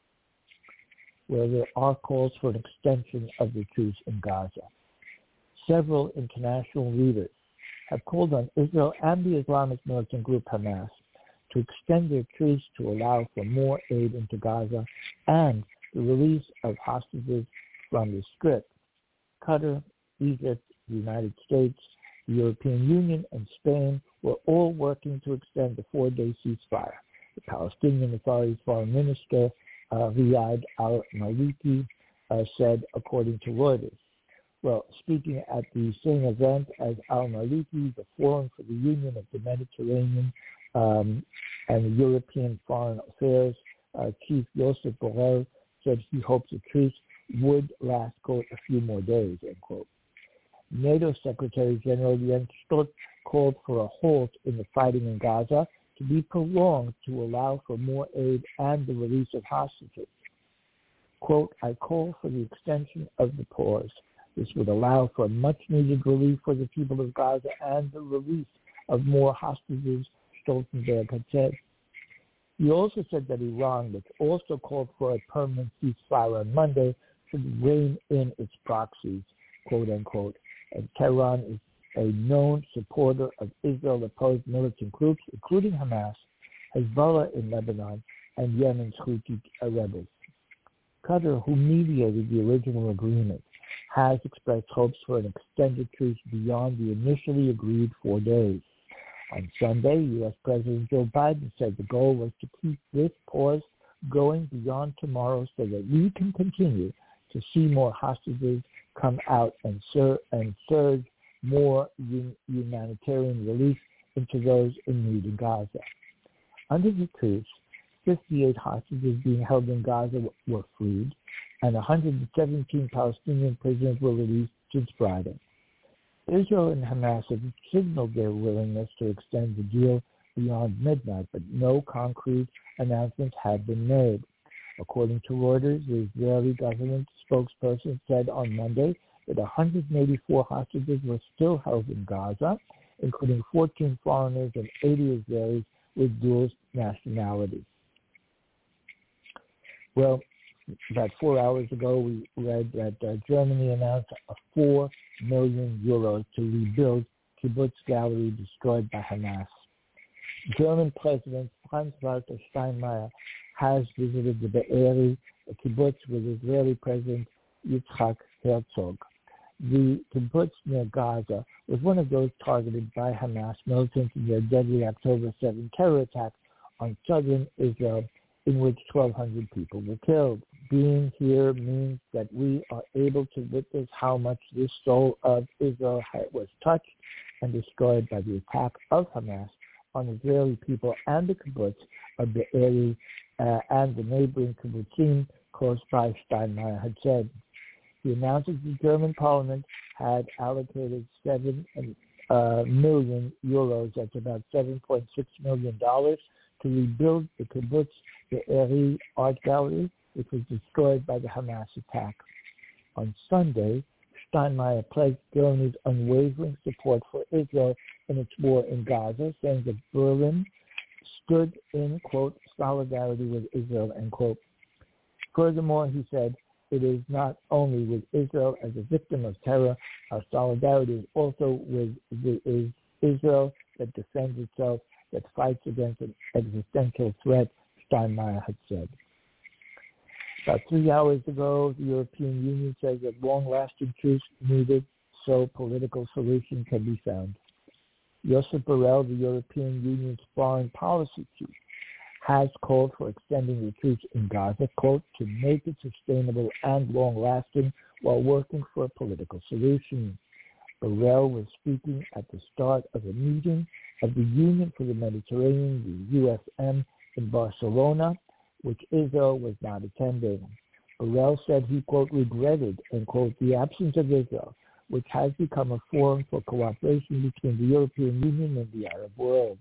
where there are calls for an extension of the truce in Gaza. Several international leaders have called on Israel and the Islamic militant group Hamas to extend their truce to allow for more aid into Gaza and the release of hostages from the Strip. Qatar, Egypt, the United States, the European Union, and Spain were all working to extend the 4-day ceasefire. The Palestinian Authority's Foreign Minister, Riyad al-Maliki, said, according to Reuters. Well, speaking at the same event as al-Maliki, the Forum for the Union of the Mediterranean and the European Foreign Affairs Chief Joseph Borrell said he hopes the truce would last, quote, a few more days, end quote. NATO Secretary General Jens Stoltenberg called for a halt in the fighting in Gaza to be prolonged to allow for more aid and the release of hostages. Quote, I call for the extension of the pause. This would allow for much-needed relief for the people of Gaza and the release of more hostages, Stoltenberg had said. He also said that Iran, which also called for a permanent ceasefire on Monday, should rein in its proxies, quote-unquote, and Tehran is a known supporter of Israel-opposed militant groups, including Hamas, Hezbollah in Lebanon, and Yemen's Houthi rebels. Qatar, who mediated the original agreement, has expressed hopes for an extended truce beyond the initially agreed 4 days. On Sunday, U.S. President Joe Biden said the goal was to keep this pause going beyond tomorrow so that we can continue to see more hostages come out and surge more humanitarian relief into those in need in Gaza. Under the truce, 58 hostages being held in Gaza were freed, and 117 Palestinian prisoners were released since Friday. Israel and Hamas have signaled their willingness to extend the deal beyond midnight, but no concrete announcements have been made. According to Reuters, the Israeli government spokesperson said on Monday that 184 hostages were still held in Gaza, including 14 foreigners and 80 Israelis with dual nationalities. Well, about 4 hours ago, we read that Germany announced a 4 million euros to rebuild kibbutz gallery destroyed by Hamas. German President Franz-Walter Steinmeier has visited the Be'eri, a kibbutz with Israeli President Yitzhak Herzog. The kibbutz near Gaza was one of those targeted by Hamas militants in their deadly October 7 terror attack on southern Israel, in which 1,200 people were killed. Being here means that we are able to witness how much this soul of Israel was touched and destroyed by the attack of Hamas on Israeli people and the kibbutz of Be'eri and the neighboring kibbutzim close by, Steinmeier had said. He announced that the German parliament had allocated 7 million euros, that's about $7.6 million, to rebuild the kibbutz Be'eri art gallery, which was destroyed by the Hamas attack. On Sunday, Steinmeier pledged Germany's unwavering support for Israel in its war in Gaza, saying that Berlin stood in, quote, solidarity with Israel, end quote. Furthermore, he said, it is not only with Israel as a victim of terror, our solidarity is also with Israel that defends itself, that fights against an existential threat, Steinmeier had said. About 3 hours ago, the European Union says that long-lasting truce needed so political solution can be found. Josep Borrell, the European Union's foreign policy chief, has called for extending the truce in Gaza, quote, to make it sustainable and long-lasting while working for a political solution. Borrell was speaking at the start of a meeting of the Union for the Mediterranean, the USM, in Barcelona, which Israel was not attending. Borrell said he, quote, regretted, end quote, the absence of Israel, which has become a forum for cooperation between the European Union and the Arab world.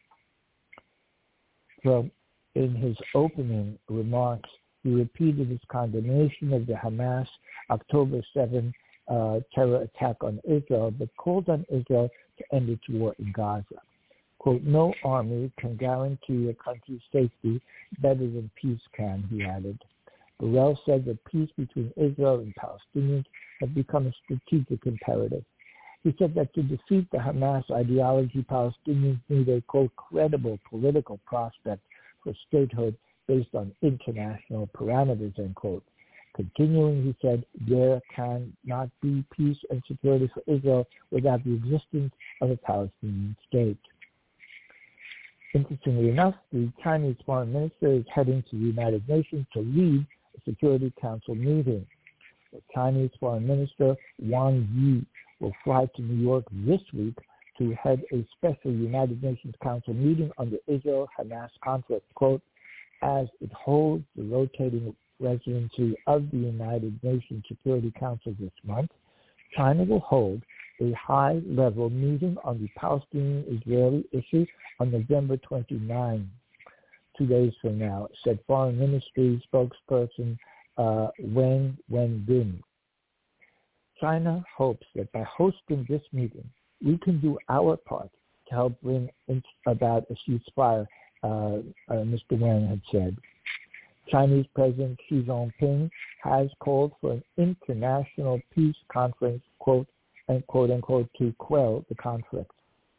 So, in his opening remarks, he repeated his condemnation of the Hamas October 7 terror attack on Israel, but called on Israel to end its war in Gaza. Quote, no army can guarantee a country's safety better than peace can, he added. Borrell said that peace between Israel and Palestinians has become a strategic imperative. He said that to defeat the Hamas ideology, Palestinians need a, quote, credible political prospect for statehood based on international parameters, end quote. Continuing, he said, there can not be peace and security for Israel without the existence of a Palestinian state. Interestingly enough, the Chinese foreign minister is heading to the United Nations to lead a Security Council meeting. The Chinese foreign minister, Wang Yi, will fly to New York this week to head a special United Nations Council meeting on the Israel-Hamas conflict, quote, as it holds the rotating presidency of the United Nations Security Council this month. China will hold a high-level meeting on the Palestinian-Israeli issue on November 29, 2 days from now, said Foreign Ministry spokesperson Wang Wenbin. China hopes that by hosting this meeting, we can do our part to help bring about a ceasefire, Mr. Wang had said. Chinese President Xi Jinping has called for an international peace conference, quote, unquote, to quell the conflict.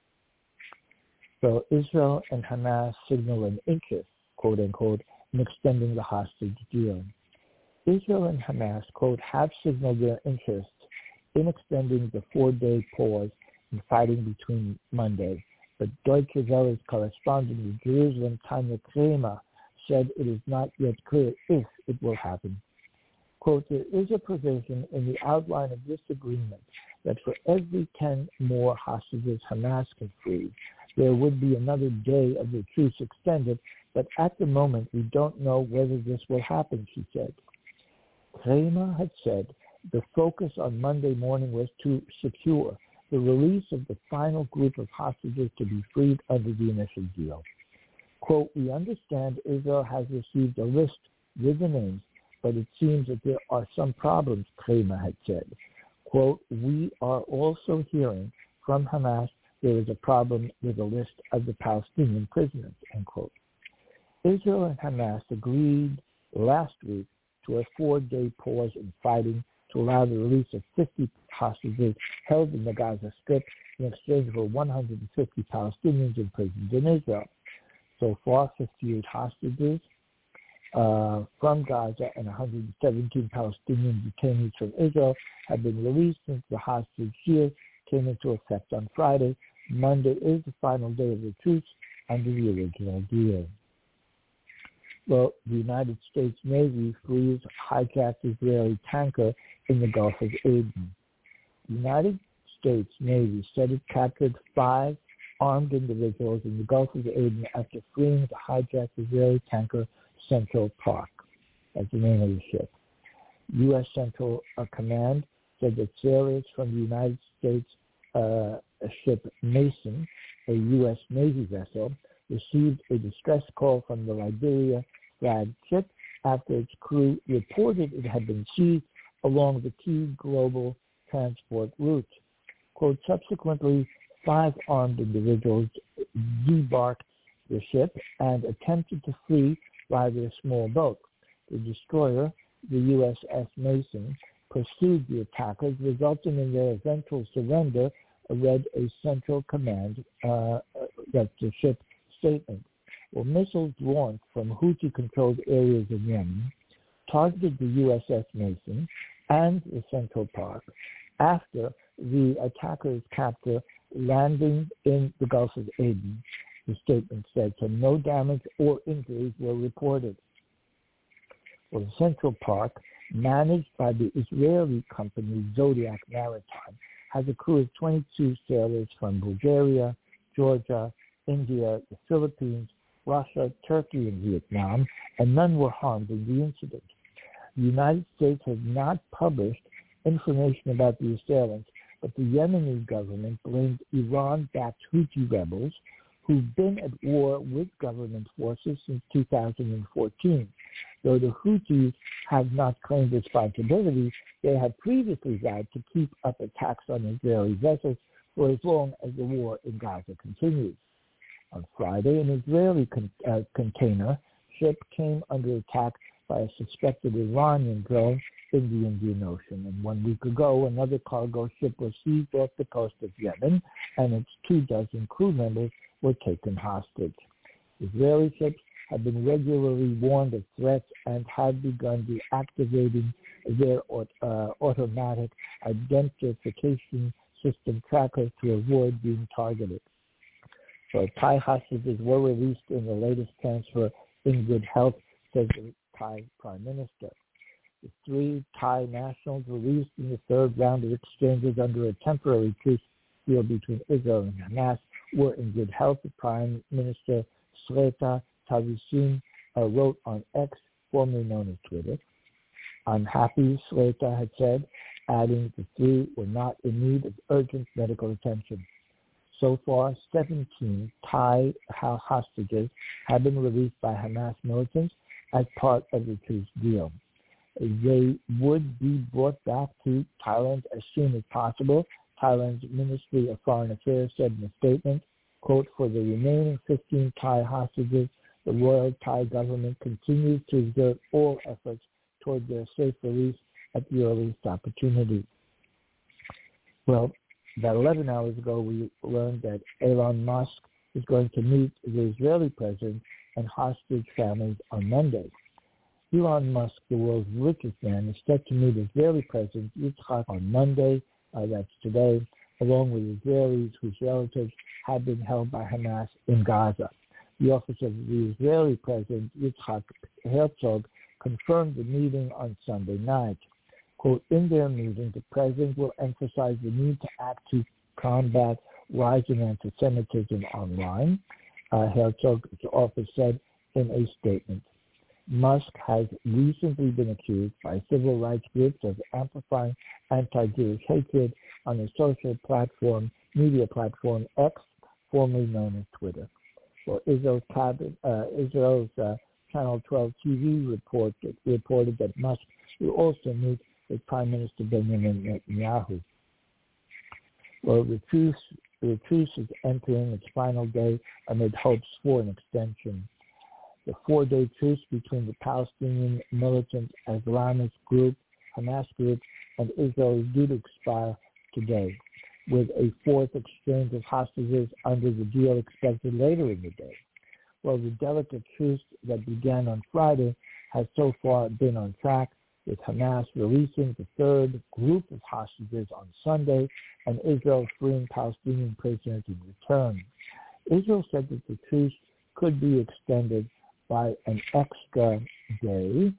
So Israel and Hamas signal an interest, quote, unquote, in extending the hostage deal. Israel and Hamas, quote, have signaled their interest in extending the 4-day pause in fighting between Monday. But Deutsche Welle's correspondent in Jerusalem, Tanya Kramer, said it is not yet clear if it will happen. Quote, there is a provision in the outline of this agreement that for every 10 more hostages Hamas can free, there would be another day of the truce extended, but at the moment we don't know whether this will happen, she said. Kramer had said the focus on Monday morning was to secure the release of the final group of hostages to be freed under the initial deal. Quote, we understand Israel has received a list with the names, but it seems that there are some problems, Kramer had said. Quote, we are also hearing from Hamas there is a problem with a list of the Palestinian prisoners, end quote. Israel and Hamas agreed last week to a 4-day pause in fighting to allow the release of 50 hostages held in the Gaza Strip in exchange for 150 Palestinians imprisoned in Israel. So far, 58 hostages from Gaza and 117 Palestinian detainees from Israel have been released since the hostage deal came into effect on Friday. Monday is the final day of the truce under the original deal. Well, the United States Navy frees hijacked Israeli tanker in the Gulf of Aden. The United States Navy said it captured 5 armed individuals in the Gulf of Aden after freeing the hijacked Israeli tanker Central Park. That's the name of the ship. U.S. Central Command said that sailors from the United States ship Mason, a U.S. Navy vessel, received a distress call from the Liberia-flagged ship after its crew reported it had been seized along the key global transport route. Quote, subsequently, 5 armed individuals debarked the ship and attempted to flee by their small boat. The destroyer, the USS Mason, pursued the attackers, resulting in their eventual surrender, read a Central Command, that's the ship statement. Well, missiles launched from Houthi-controlled areas in Yemen targeted the USS Mason and the Central Park after the attackers' capture landing in the Gulf of Aden, the statement said, so no damage or injuries were reported. Well, the Central Park, managed by the Israeli company Zodiac Maritime, has a crew of 22 sailors from Bulgaria, Georgia, India, the Philippines, Russia, Turkey, and Vietnam, and none were harmed in the incident. The United States has not published information about the assailants, but the Yemeni government blamed Iran-backed Houthi rebels who've been at war with government forces since 2014. Though the Houthis have not claimed responsibility, they have previously vowed to keep up attacks on Israeli vessels for as long as the war in Gaza continues. On Friday, an Israeli container ship came under attack by a suspected Iranian drone in the Indian Ocean. And 1 week ago, another cargo ship was seized off the coast of Yemen, and its 24 crew members were taken hostage. Israeli ships have been regularly warned of threats and have begun deactivating their automatic identification system trackers to avoid being targeted. So Thai hostages were released in the latest transfer in good health, says the Thai Prime Minister. The 3 Thai nationals released in the third round of exchanges under a temporary truce deal between Israel and Hamas were in good health. The Prime Minister Srettha Thavisin wrote on X, formerly known as Twitter. I'm happy, Srettha had said, adding the three were not in need of urgent medical attention. So far, 17 Thai hostages have been released by Hamas militants as part of the truce deal. They would be brought back to Thailand as soon as possible. Thailand's Ministry of Foreign Affairs said in a statement, quote, for the remaining 15 Thai hostages, the Royal Thai government continues to exert all efforts toward their safe release at the earliest opportunity. Well, about 11 hours ago, we learned that Elon Musk is going to meet the Israeli president and hostage families on Monday. Elon Musk, the world's richest man, is set to meet Israeli President Yitzhak on Monday, that's today, along with Israelis whose relatives have been held by Hamas in Gaza. The office of the Israeli President Yitzhak Herzog confirmed the meeting on Sunday night. Quote, in their meeting, the president will emphasize the need to act to combat rising anti-Semitism online, Herzog's office said in a statement. Musk has recently been accused by civil rights groups of amplifying anti-Jewish hatred on the social media platform X, formerly known as Twitter. Well, Israel's Channel 12 TV reported that Musk will also meet with Prime Minister Benjamin Netanyahu. Well, the truce is entering its final day amid hopes for an extension. The 4-day truce between the Palestinian militant Islamist group, Hamas group, and Israel is due to expire today, with a fourth exchange of hostages under the deal expected later in the day. Well, the delicate truce that began on Friday has so far been on track, with Hamas releasing the third group of hostages on Sunday and Israel freeing Palestinian prisoners in return. Israel said that the truce could be extended by an extra day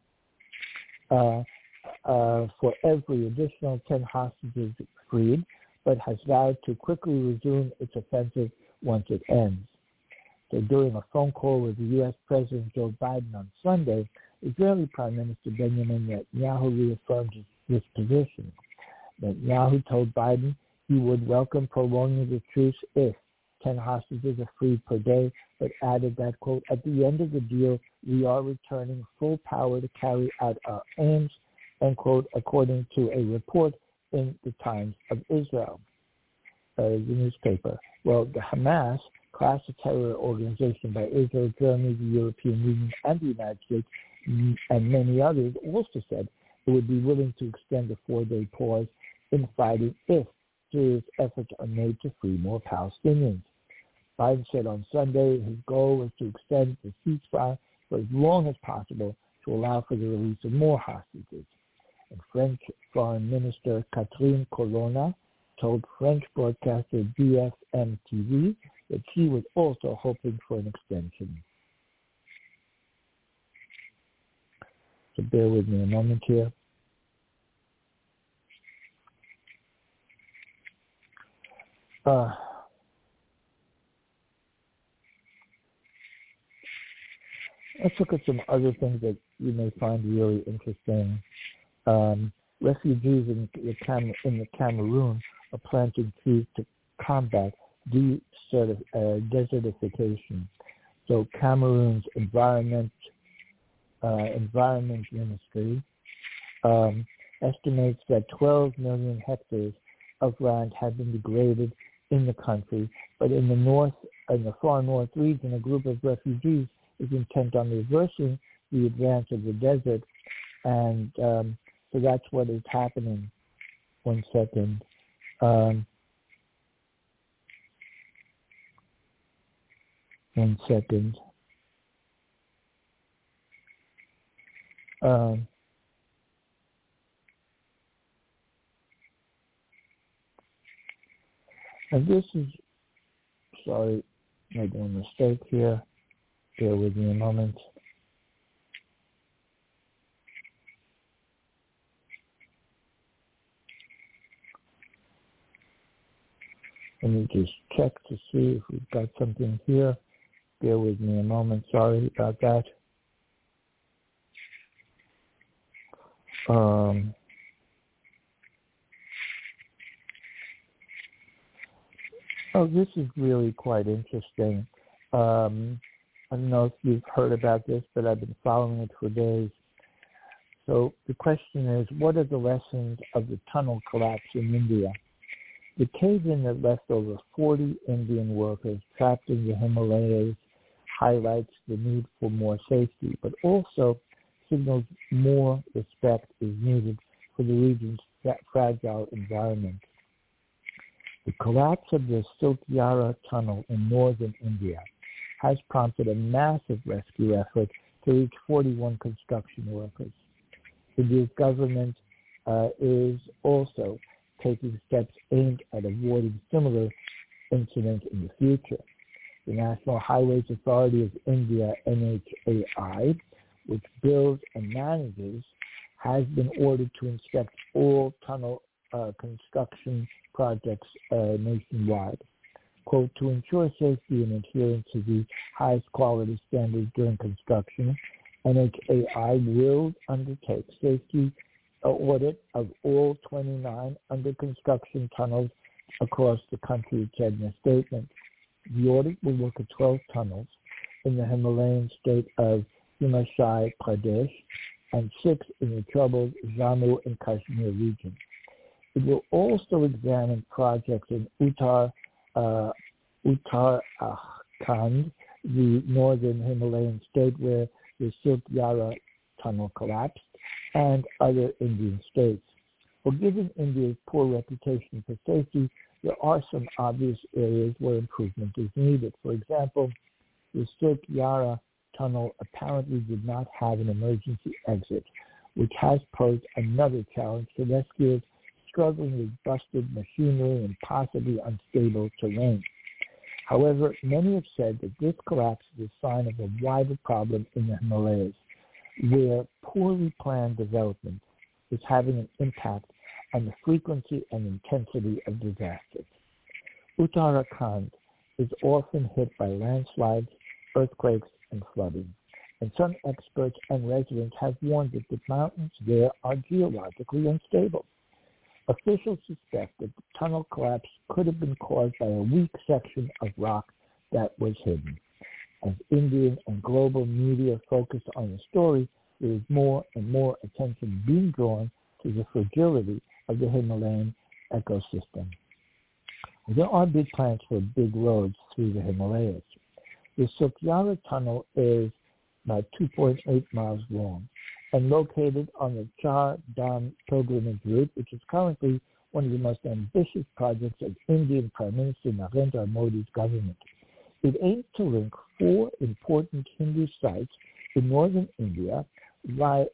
for every additional 10 hostages freed, but has vowed to quickly resume its offensive once it ends. So during a phone call with the U.S. President Joe Biden on Sunday, Israeli Prime Minister Benjamin Netanyahu reaffirmed his position. Netanyahu told Biden he would welcome prolonging the truce if 10 hostages are freed per day, but added that, quote, at the end of the deal, we are returning full power to carry out our aims, end quote, according to a report in the Times of Israel, the newspaper. Well, the Hamas, classed a terror organization by Israel, Germany, the European Union, and the United States, and many others, also said it would be willing to extend the 4-day pause in fighting if serious efforts are made to free more Palestinians. Biden said on Sunday his goal was to extend the ceasefire for as long as possible to allow for the release of more hostages. And French Foreign Minister Catherine Colonna told French broadcaster BFM TV that she was also hoping for an extension. So bear with me a moment here. Let's look at some other things that you may find really interesting. Refugees in the Cameroon are planting trees to combat desertification. So Cameroon's Environment Ministry estimates that 12 million hectares of land have been degraded in the country, but in the far north region, a group of refugees is intent on reversing the advance of the desert, and so that's what is happening. One second. One second. And this is, sorry, made a mistake here. Bear with me a moment. Let me just check to see if we've got something here. Bear with me a moment. Sorry about that. Oh, this is really quite interesting. I don't know if you've heard about this, but I've been following it for days. So the question is, what are the lessons of the tunnel collapse in India? The cave-in that left over 40 Indian workers trapped in the Himalayas highlights the need for more safety, but also signals more respect is needed for the region's fragile environment. The collapse of the Silkyara tunnel in northern India has prompted a massive rescue effort to reach 41 construction workers. India's government is also taking steps aimed at avoiding similar incidents in the future. The National Highways Authority of India, NHAI, which builds and manages, has been ordered to inspect all tunnel construction projects nationwide. Quote, to ensure safety and adherence to the highest quality standards during construction, NHAI will undertake safety audit of all 29 under construction tunnels across the country, it said in a statement. The audit will look at 12 tunnels in the Himalayan state of Himachal Pradesh and 6 in the troubled Jammu and Kashmir region. It will also examine projects in Uttarakhand, the northern Himalayan state where the Silkyara tunnel collapsed, and other Indian states. Well, given India's poor reputation for safety, there are some obvious areas where improvement is needed. For example, the Silkyara tunnel apparently did not have an emergency exit, which has posed another challenge to rescuers struggling with busted machinery and possibly unstable terrain. However, many have said that this collapse is a sign of a wider problem in the Himalayas, where poorly planned development is having an impact on the frequency and intensity of disasters. Uttarakhand is often hit by landslides, earthquakes, and flooding, and some experts and residents have warned that the mountains there are geologically unstable. Officials suspect that the tunnel collapse could have been caused by a weak section of rock that was hidden. As Indian and global media focus on the story, there is more and more attention being drawn to the fragility of the Himalayan ecosystem. There are big plans for big roads through the Himalayas. The Silkyara tunnel is about 2.8 miles long and located on the Char Dham pilgrimage route, which is currently one of the most ambitious projects of Indian Prime Minister Narendra Modi's government. It aims to link 4 important Hindu sites in northern India via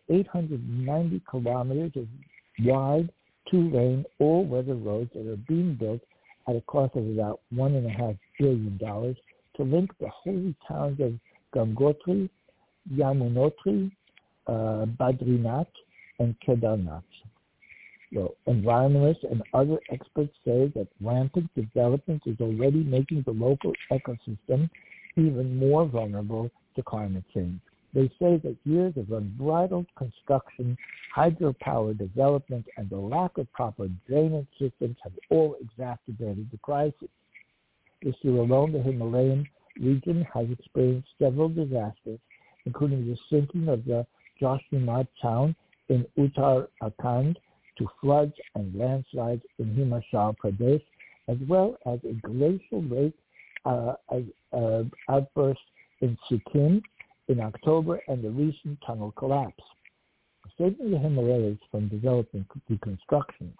890 kilometers of wide, 2-lane, all-weather roads that are being built at a cost of about $1.5 billion to link the holy towns of Gangotri, Yamunotri, Badrinath, and Kedarnath. Well, environmentalists and other experts say that rampant development is already making the local ecosystem even more vulnerable to climate change. They say that years of unbridled construction, hydropower development, and the lack of proper drainage systems have all exacerbated the crisis. This year alone, the Himalayan region has experienced several disasters, including the sinking of the Joshimath town in Uttarakhand to floods and landslides in Himachal Pradesh, as well as a glacial lake outburst in Sikkim in October and the recent tunnel collapse. Saving the Himalayas from developing destruction.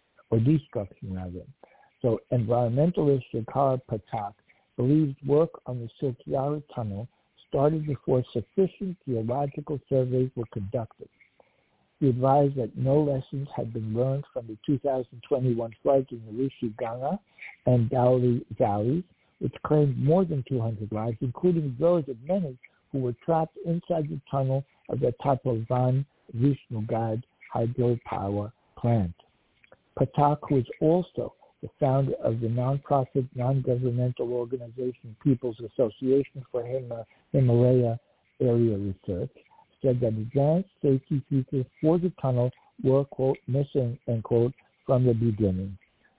So environmentalist Shekhar Pathak believes work on the Silkyara tunnel started before sufficient geological surveys were conducted. He advised that no lessons had been learned from the 2021 floods in the Rishi Ganga and Dhauli valleys, which claimed more than 200 lives, including those of many who were trapped inside the tunnel of the Tapovan Vishnugad hydropower plant. Pathak, who is also the founder of the nonprofit, non-governmental organization People's Association for Himalaya Area Research, said that advanced safety features for the tunnel were, quote, missing, end quote, from the beginning.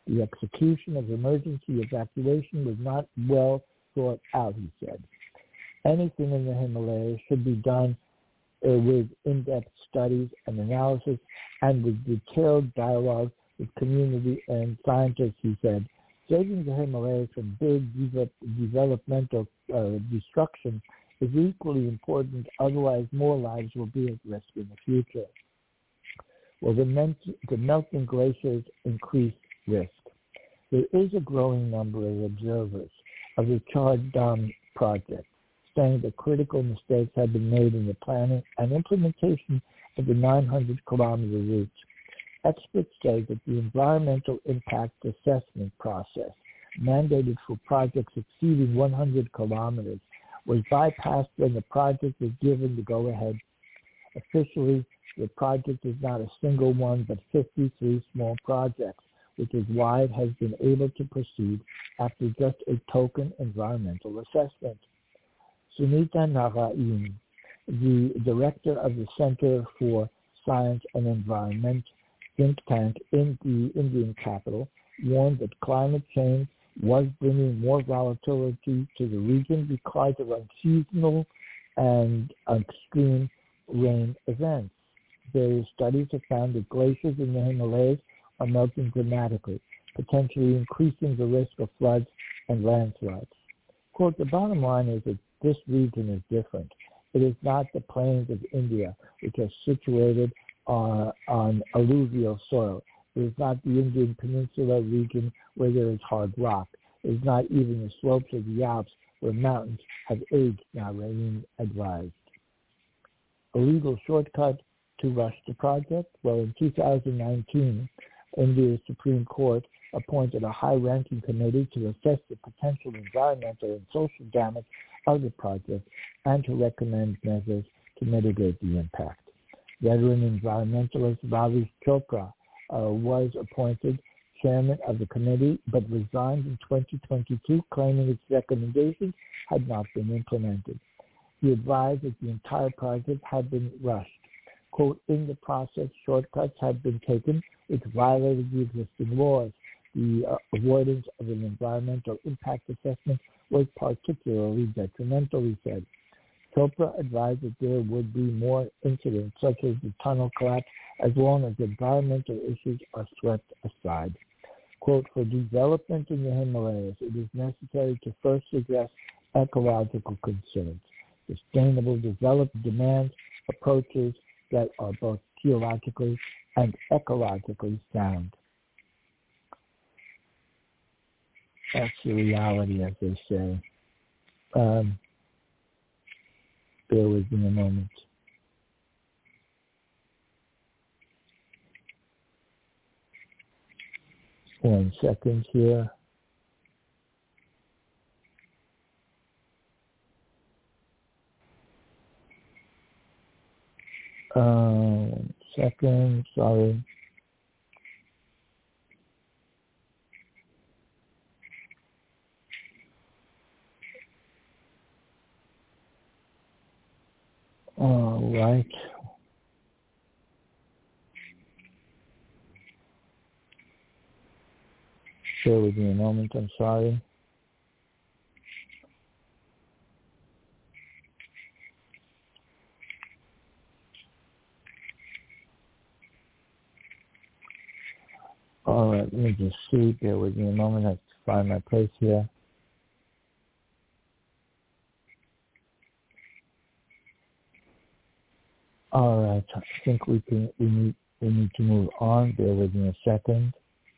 The execution of emergency evacuation was not well thought out, he said. Anything in the Himalayas should be done with in-depth studies and analysis and with detailed dialogue with community and scientists, he said. Saving the Himalayas from big developmental destruction is equally important, otherwise more lives will be at risk in the future. Well, the melting glaciers increase risk. There is a growing number of observers of the Char Dham project saying that critical mistakes have been made in the planning and implementation of the 900-kilometer route. Experts say that the environmental impact assessment process mandated for projects exceeding 100 kilometers was bypassed when the project was given the go-ahead. Officially, the project is not a single one, but 53 small projects, which is why it has been able to proceed after just a token environmental assessment. Sunita Narayan, the director of the Center for Science and Environment think tank in the Indian capital, warned that climate change was bringing more volatility to the region because of unseasonal and extreme rain events. Various studies have found that glaciers in the Himalayas are melting dramatically, potentially increasing the risk of floods and landslides. Quote, the bottom line is that this region is different. It is not the plains of India, which are situated on alluvial soil. It is not the Indian Peninsula region where there is hard rock. It is not even the slopes of the Alps where mountains have aged, Narayan advised. A legal shortcut to rush the project? Well, in 2019, India's Supreme Court appointed a high-ranking committee to assess the potential environmental and social damage of the project and to recommend measures to mitigate the impact. Veteran environmentalist Ravi Chopra was appointed chairman of the committee, but resigned in 2022, claiming its recommendations had not been implemented. He advised that the entire project had been rushed. Quote, in the process, shortcuts had been taken which violated the existing laws. The avoidance of an environmental impact assessment was particularly detrimental, he said. Chopra advised that there would be more incidents, such as the tunnel collapse, as long as environmental issues are swept aside. Quote, for development in the Himalayas, it is necessary to first address ecological concerns. Sustainable development demands approaches that are both geologically and ecologically sound. That's the reality, as they say. Bear with me a moment. One second here. One second, sorry. All right. Bear with me a moment, I'm sorry. All right, let me just see. Bear with me a moment. I have to find my place here. All right, I think we need to move on. Bear with me a second.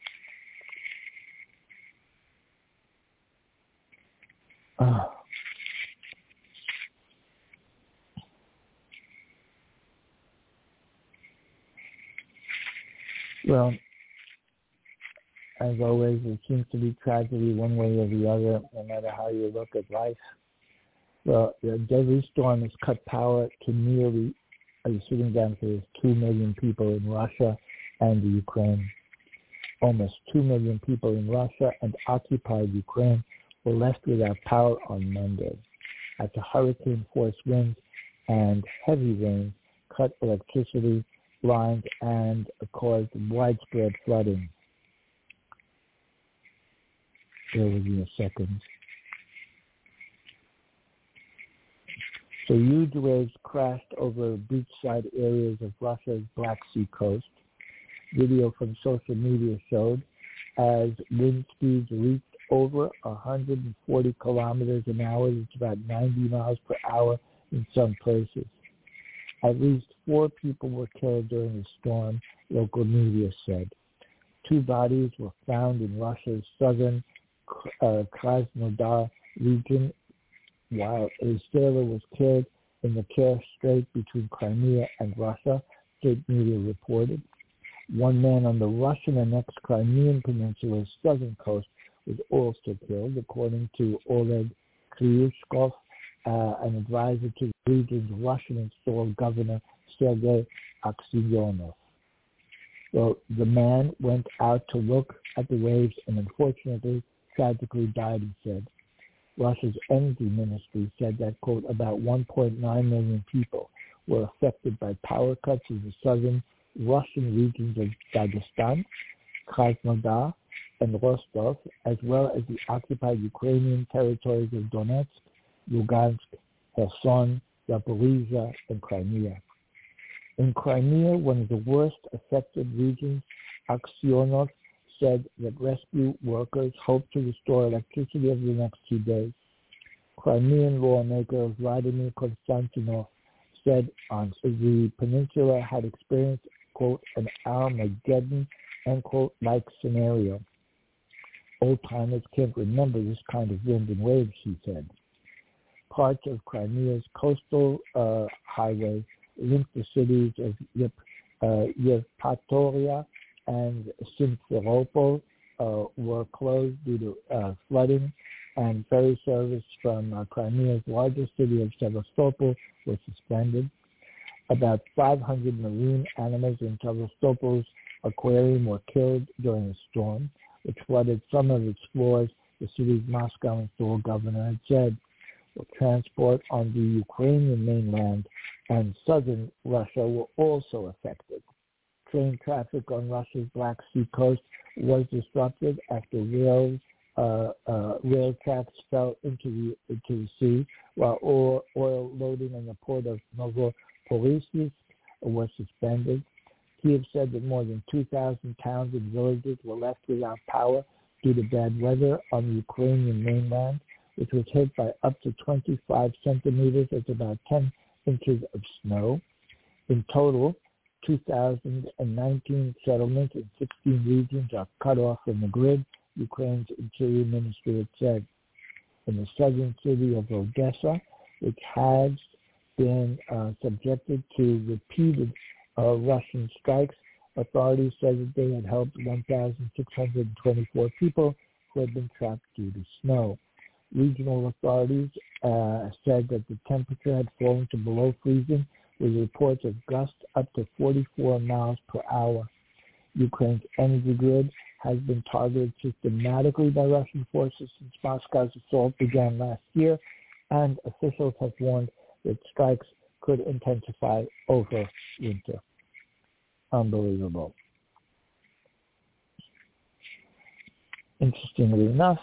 Well, as always, it seems to be tragedy one way or the other, no matter how you look at life. Well, the deadly storm has cut power to nearly, sitting down for 2 million people in Russia and the Ukraine. Almost 2 million people in Russia and occupied Ukraine were left without power on Monday after hurricane-force winds and heavy rain cut electricity lines and caused widespread flooding. There will be a second. So huge waves crashed over beachside areas of Russia's Black Sea coast. Video from social media showed as wind speeds reached over 140 kilometers an hour. It's about 90 miles per hour in some places. At least 4 people were killed during the storm, local media said. 2 bodies were found in Russia's southern Krasnodar region, while a sailor was killed in the Kerch Strait between Crimea and Russia, state media reported. 1 man on the Russian-annexed Crimean Peninsula's southern coast was also killed, according to Oleg Kryushkov, an advisor to the region's Russian-installed governor, Sergei Aksyonov. So the man went out to look at the waves and unfortunately, tragically died, he said. Russia's energy ministry said that, quote, about 1.9 million people were affected by power cuts in the southern Russian regions of Dagestan, Krasnodar, and Rostov, as well as the occupied Ukrainian territories of Donetsk, Lugansk, Kherson, Zaporizhia, and Crimea. In Crimea, one of the worst affected regions, Aksyonov said that rescue workers hope to restore electricity over the next 2 days. Crimean lawmaker Vladimir Konstantinov said on the peninsula had experienced, quote, an Armageddon, end quote, like scenario. Old-timers can't remember this kind of wind and waves, he said. Parts of Crimea's coastal highway link the cities of Yevpatoria and Simferopol were closed due to flooding, and ferry service from Crimea's largest city of Sevastopol was suspended. About 500 marine animals in Sevastopol's aquarium were killed during the storm, which flooded some of its floors, the city's Moscow-installed governor had said. Well, transport on the Ukrainian mainland and southern Russia were also affected. Train traffic on Russia's Black Sea coast was disrupted after rail tracks fell into the sea, while oil loading in the port of Novorossiysk was suspended. Kiev said that more than 2,000 towns and villages were left without power due to bad weather on the Ukrainian mainland, which was hit by up to 25 centimeters, that's about 10 inches of snow. In total, 2,019 settlements in 16 regions are cut off from the grid, Ukraine's Interior Ministry had said. In the southern city of Odessa, which has been subjected to repeated Russian strikes, authorities said that they had helped 1,624 people who had been trapped due to snow. Regional authorities said that the temperature had fallen to below freezing, with reports of gusts up to 44 miles per hour. Ukraine's energy grid has been targeted systematically by Russian forces since Moscow's assault began last year, and officials have warned that strikes could intensify over winter. Unbelievable. Interestingly enough,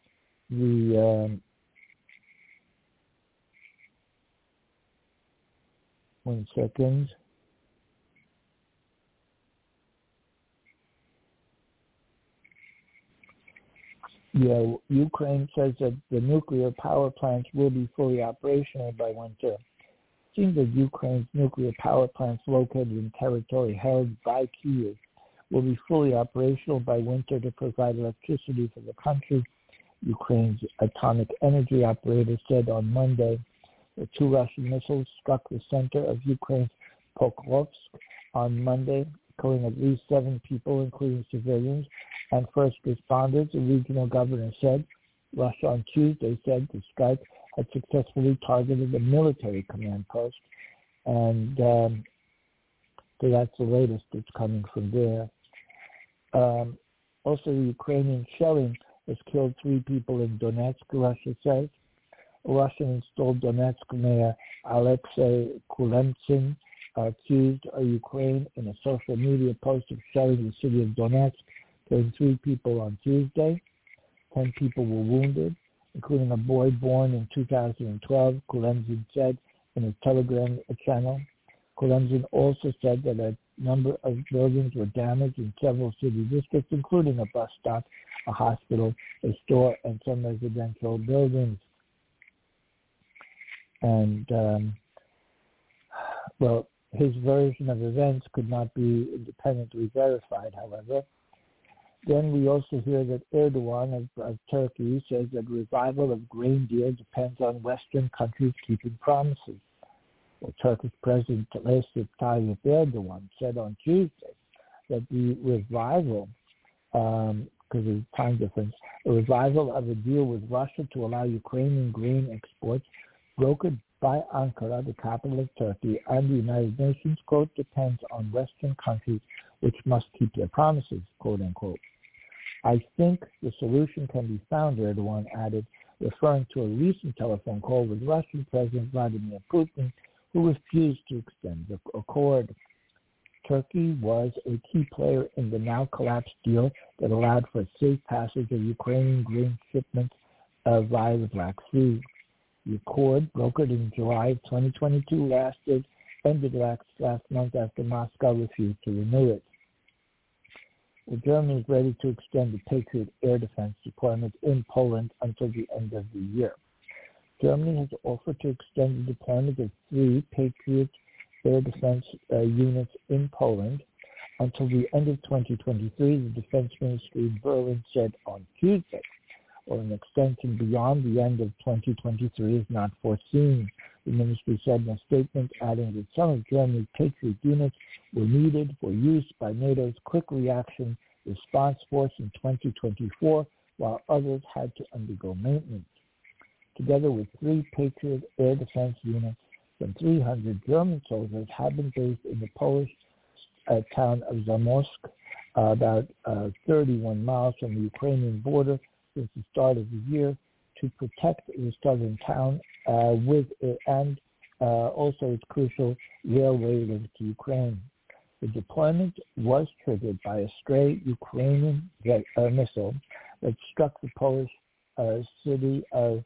one second. Yeah, Ukraine says that the nuclear power plants will be fully operational by winter. It seems that Ukraine's nuclear power plants located in territory held by Kyiv will be fully operational by winter to provide electricity for the country. Ukraine's atomic energy operator said on Monday that 2 Russian missiles struck the center of Ukraine's Pokrovsk on Monday, killing at least 7 people, including civilians and first responders. The regional governor said. Russia on Tuesday said the strike had successfully targeted a military command post, and so that's the latest that's coming from there. Also, the Ukrainian shelling has killed 3 people in Donetsk, Russia says. A Russian-installed Donetsk mayor, Alexei Kulemtsin, accused Ukraine in a social media post of shelling the city of Donetsk, killing 3 people on Tuesday. 10 people were wounded, including a boy born in 2012, Kulemzin said in a Telegram channel. Kulemzin also said that a number of buildings were damaged in several city districts, including a bus stop, a hospital, a store, and some residential buildings. And, his version of events could not be independently verified, however. Then we also hear that Erdogan of Turkey says that revival of grain deal depends on Western countries keeping promises. Well, Turkish President Recep Tayyip Erdogan said on Tuesday that the revival, because of time difference, a revival of a deal with Russia to allow Ukrainian grain exports brokered by Ankara, the capital of Turkey, and the United Nations, quote, depends on Western countries which must keep their promises, quote unquote. I think the solution can be found, Erdogan added, referring to a recent telephone call with Russian President Vladimir Putin, who refused to extend the accord. Turkey was a key player in the now-collapsed deal that allowed for safe passage of Ukrainian grain shipments via the Black Sea. The accord, brokered in July of 2022, ended last month after Moscow refused to renew it. Well, Germany is ready to extend the Patriot air defense deployment in Poland until the end of the year. Germany has offered to extend the deployment of 3 Patriot air defense units in Poland until the end of 2023, the Defense Ministry in Berlin said on Tuesday. Or an extension beyond the end of 2023 is not foreseen. The ministry said in a statement, adding that some of Germany's Patriot units were needed for use by NATO's Quick Reaction Response Force in 2024, while others had to undergo maintenance. Together with 3 Patriot air defense units, some 300 German soldiers have been based in the Polish town of Zamość, about 31 miles from the Ukrainian border, since the start of the year, to protect the southern town and also its crucial railway link to Ukraine. The deployment was triggered by a stray Ukrainian missile that struck the Polish city of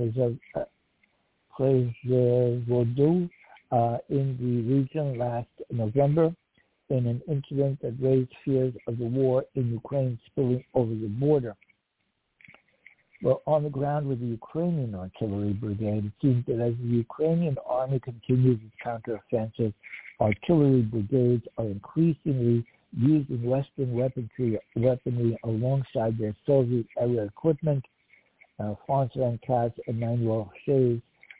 Przewodów in the region last November in an incident that raised fears of the war in Ukraine spilling over the border. Well, on the ground with the Ukrainian artillery brigade, it seems that as the Ukrainian army continues its counteroffensive, artillery brigades are increasingly using Western weaponry alongside their Soviet-era equipment. Franz Van Katz and Manuel Shays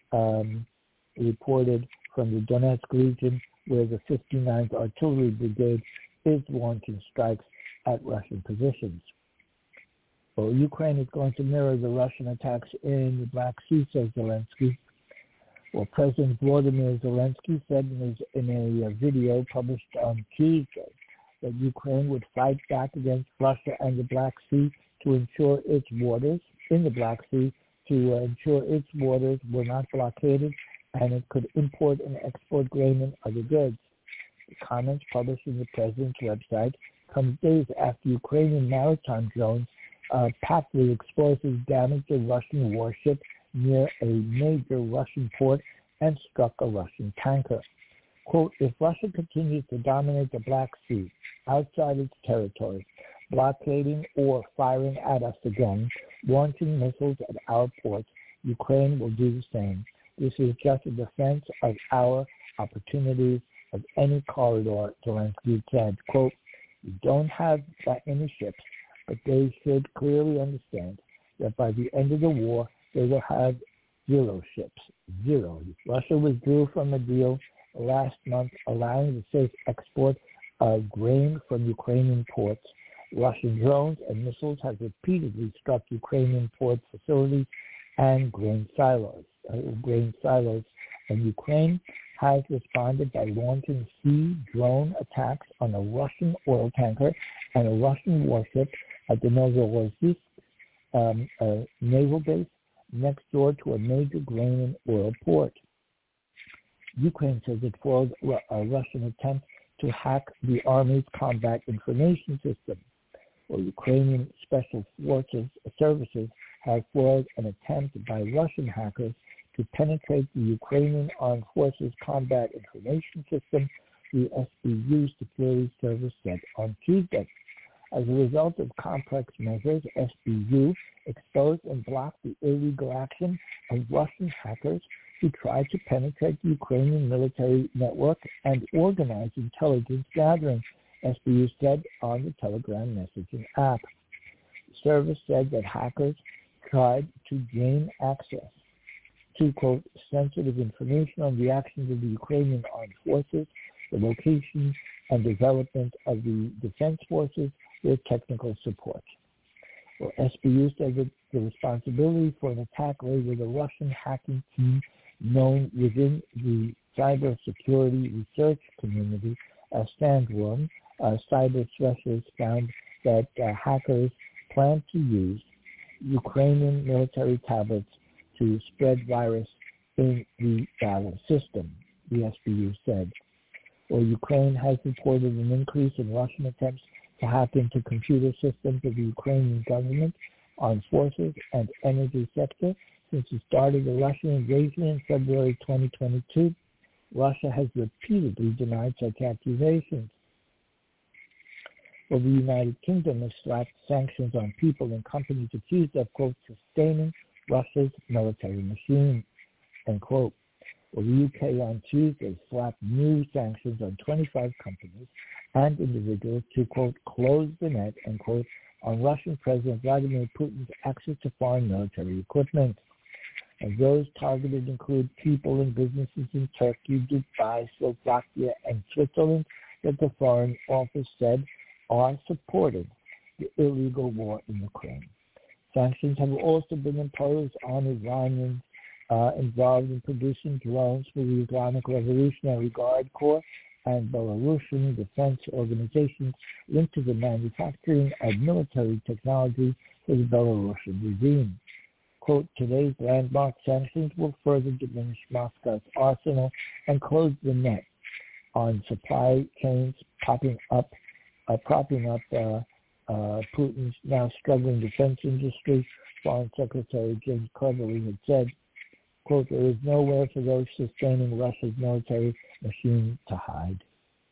reported from the Donetsk region, where the 59th Artillery Brigade is launching strikes at Russian positions. Well, Ukraine is going to mirror the Russian attacks in the Black Sea, says Zelensky. Well, President Volodymyr Zelensky said in a video published on Tuesday that Ukraine would fight back against Russia and the Black Sea to ensure its waters in the Black Sea, to ensure its waters were not blockaded and it could import and export grain and other goods. The comments published in the president's website come days after Ukrainian maritime drones packed with explosives damaged a Russian warship near a major Russian port and struck a Russian tanker. Quote, if Russia continues to dominate the Black Sea outside its territory, blockading or firing at us again, launching missiles at our ports, Ukraine will do the same. This is just a defense of our opportunities of any corridor, Zelensky said. Quote, we don't have that many ships, but they should clearly understand that by the end of the war, they will have 0 ships. 0. Russia withdrew from a deal last month allowing the safe export of grain from Ukrainian ports. Russian drones and missiles have repeatedly struck Ukrainian port facilities and grain silos. And Ukraine has responded by launching sea drone attacks on a Russian oil tanker and a Russian warship at the Novorossiysk naval base next door to a major grain and oil port. Ukraine says it foiled a Russian attempt to hack the Army's combat information system. or Ukrainian Special Forces services have foiled an attempt by Russian hackers to penetrate the Ukrainian Armed Forces Combat Information System, the SBU Security Service said on Tuesday. As a result of complex measures, SBU exposed and blocked the illegal action of Russian hackers who tried to penetrate the Ukrainian military network and organize intelligence gathering, SBU said on the Telegram messaging app. The service said that hackers tried to gain access to, quote, sensitive information on the actions of the Ukrainian armed forces, the location and development of the defense forces with technical support. Well, SBU said that the responsibility for an attack lay with a Russian hacking team known within the cybersecurity research community as Sandworm. Cyber specialists found that hackers plan to use Ukrainian military tablets to spread virus in the battle system, the SBU said. Well, Ukraine has reported an increase in Russian attempts to hack into computer systems of the Ukrainian government, armed forces, and energy sector since the start of the Russian invasion in February 2022. Russia has repeatedly denied such accusations. Well, the United Kingdom has slapped sanctions on people and companies accused of, quote, sustaining Russia's military machine, end quote. Well, the UK on Tuesday slapped new sanctions on 25 companies and individuals to, quote, close the net, end quote, on Russian President Vladimir Putin's access to foreign military equipment. And those targeted include people and businesses in Turkey, Dubai, Slovakia, and Switzerland that the Foreign Office said are supporting the illegal war in Ukraine. Sanctions have also been imposed on Iranians involved in producing drones for the Islamic Revolutionary Guard Corps and Belarusian defense organizations linked to the manufacturing of military technology for the Belarusian regime. Quote, today's landmark sanctions will further diminish Moscow's arsenal and close the net on supply chains propping up Putin's now struggling defense industry. Foreign Secretary James Cleverly had said, quote, there is nowhere for those sustaining Russia's military machine to hide.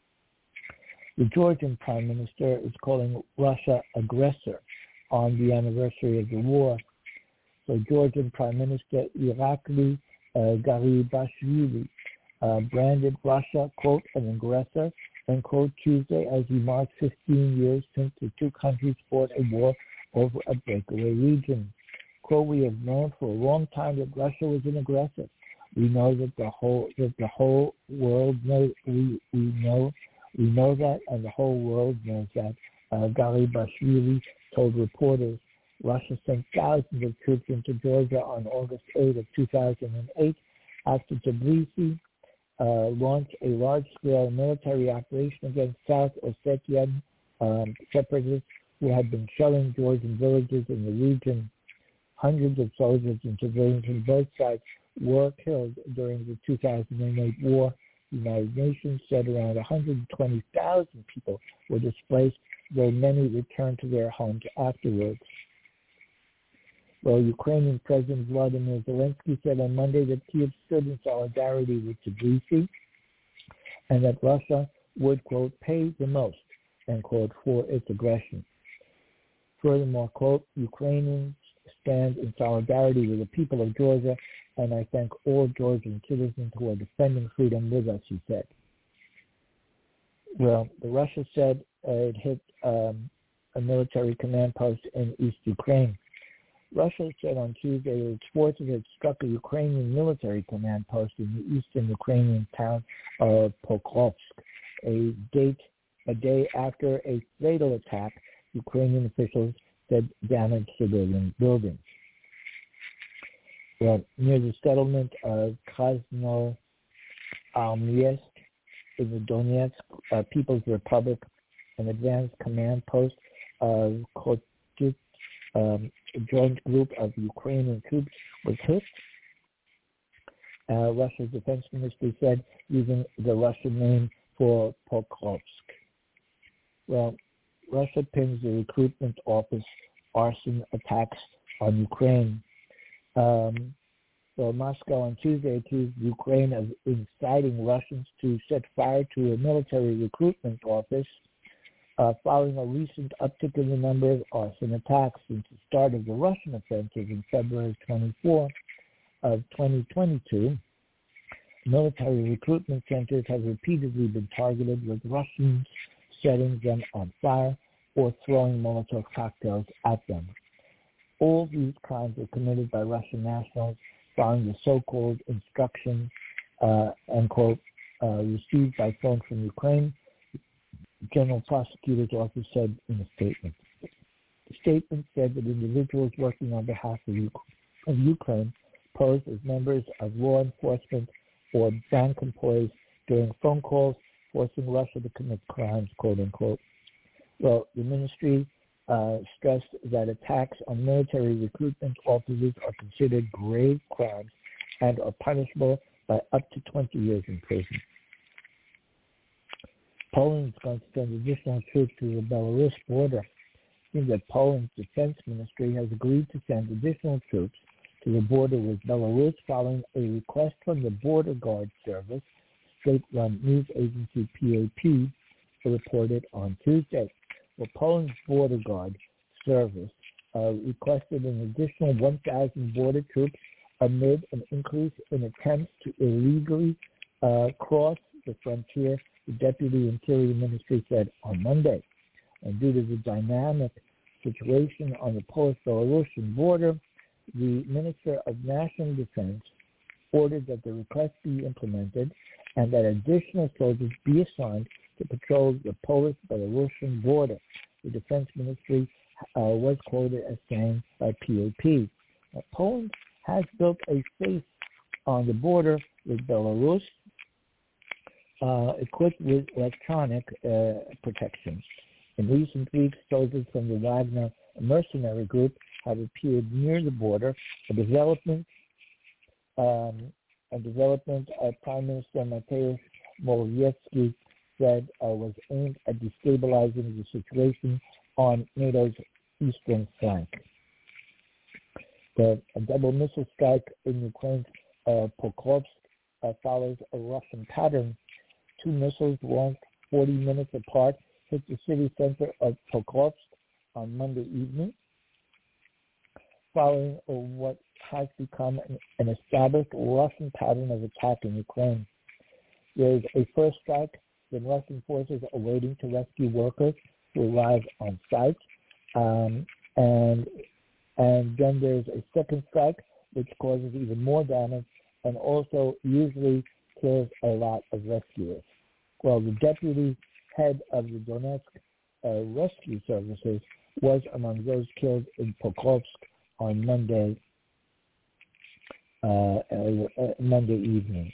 The Georgian Prime Minister is calling Russia aggressor on the anniversary of the war. So Georgian Prime Minister Irakli Garibashvili branded Russia, quote, an aggressor, end quote, Tuesday as he marked 15 years since the two countries fought a war over a breakaway region. Quote, we have known for a long time that Russia was an aggressor. We know that the whole world knows. We know that, and the whole world knows that. Garibashvili told reporters. Russia sent thousands of troops into Georgia on August 8 of 2008 after Tbilisi launched a large-scale military operation against South Ossetian separatists who had been shelling Georgian villages in the region. Hundreds of soldiers and civilians from both sides were killed during the 2008 war. The United Nations said around 120,000 people were displaced, though many returned to their homes afterwards. Well, Ukrainian President Vladimir Zelensky said on Monday that Kyiv stood in solidarity with Tbilisi and that Russia would, quote, pay the most, end quote, for its aggression. Furthermore, quote, Ukrainians stand in solidarity with the people of Georgia, and I thank all Georgian citizens who are defending freedom with us, he said. Well, Russia said it hit a military command post in East Ukraine. Russia said on Tuesday that its forces had struck a Ukrainian military command post in the eastern Ukrainian town of Pokrovsk. A day after a fatal attack, Ukrainian officials said damaged civilian buildings. Well, near the settlement of Krasnoarmeysk in the Donetsk People's Republic, an advanced command post of Kotyk, a joint group of Ukrainian troops, was hit. Russia's defense ministry said, using the Russian name for Pokrovsk. Well, Russia pins the recruitment office arson attacks on Ukraine. So Moscow on Tuesday accused Ukraine of inciting Russians to set fire to a military recruitment office following a recent uptick in the number of arson attacks since the start of the Russian offensive in February 24 of 2022. Military recruitment centers have repeatedly been targeted, with Russians setting them on fire or throwing Molotov cocktails at them. All these crimes were committed by Russian nationals following the so-called instructions, end quote, received by phone from Ukraine, the General Prosecutor's Office said in a statement. The statement said that individuals working on behalf of Ukraine posed as members of law enforcement or bank employees during phone calls forcing Russia to commit crimes, quote unquote. Well, the ministry stressed that attacks on military recruitment officers are considered grave crimes and are punishable by up to 20 years in prison. Poland is going to send additional troops to the Belarus border. It seems that Poland's defense ministry has agreed to send additional troops to the border with Belarus following a request from the Border Guard Service, state-run news agency PAP, reported on Tuesday. Well, Poland's Border Guard Service requested an additional 1,000 border troops amid an increase in attempts to illegally cross the frontier, the Deputy Interior Ministry said on Monday. And due to the dynamic situation on the Polish-Belarusian border, the Minister of National Defense ordered that the request be implemented and that additional soldiers be assigned to patrol the Polish-Belarusian border. The Defense Ministry was quoted as saying by PAP. Now, Poland has built a face on the border with Belarus, equipped with electronic protection. In recent weeks, soldiers from the Wagner mercenary group have appeared near the border, a development Prime Minister Mateusz Morawiecki said was aimed at destabilizing the situation on NATO's eastern flank. The double missile strike in Ukraine's Pokrovsk follows a Russian pattern. Two missiles launched 40 minutes apart hit the city center of Pokrovsk on Monday evening, following what has become an established Russian pattern of attack in Ukraine. There is a first strike, then Russian forces are waiting to rescue workers who arrive on site, and then there's a second strike, which causes even more damage and also usually kills a lot of rescuers. Well, the deputy head of the Donetsk rescue services was among those killed in Pokrovsk on Monday evening.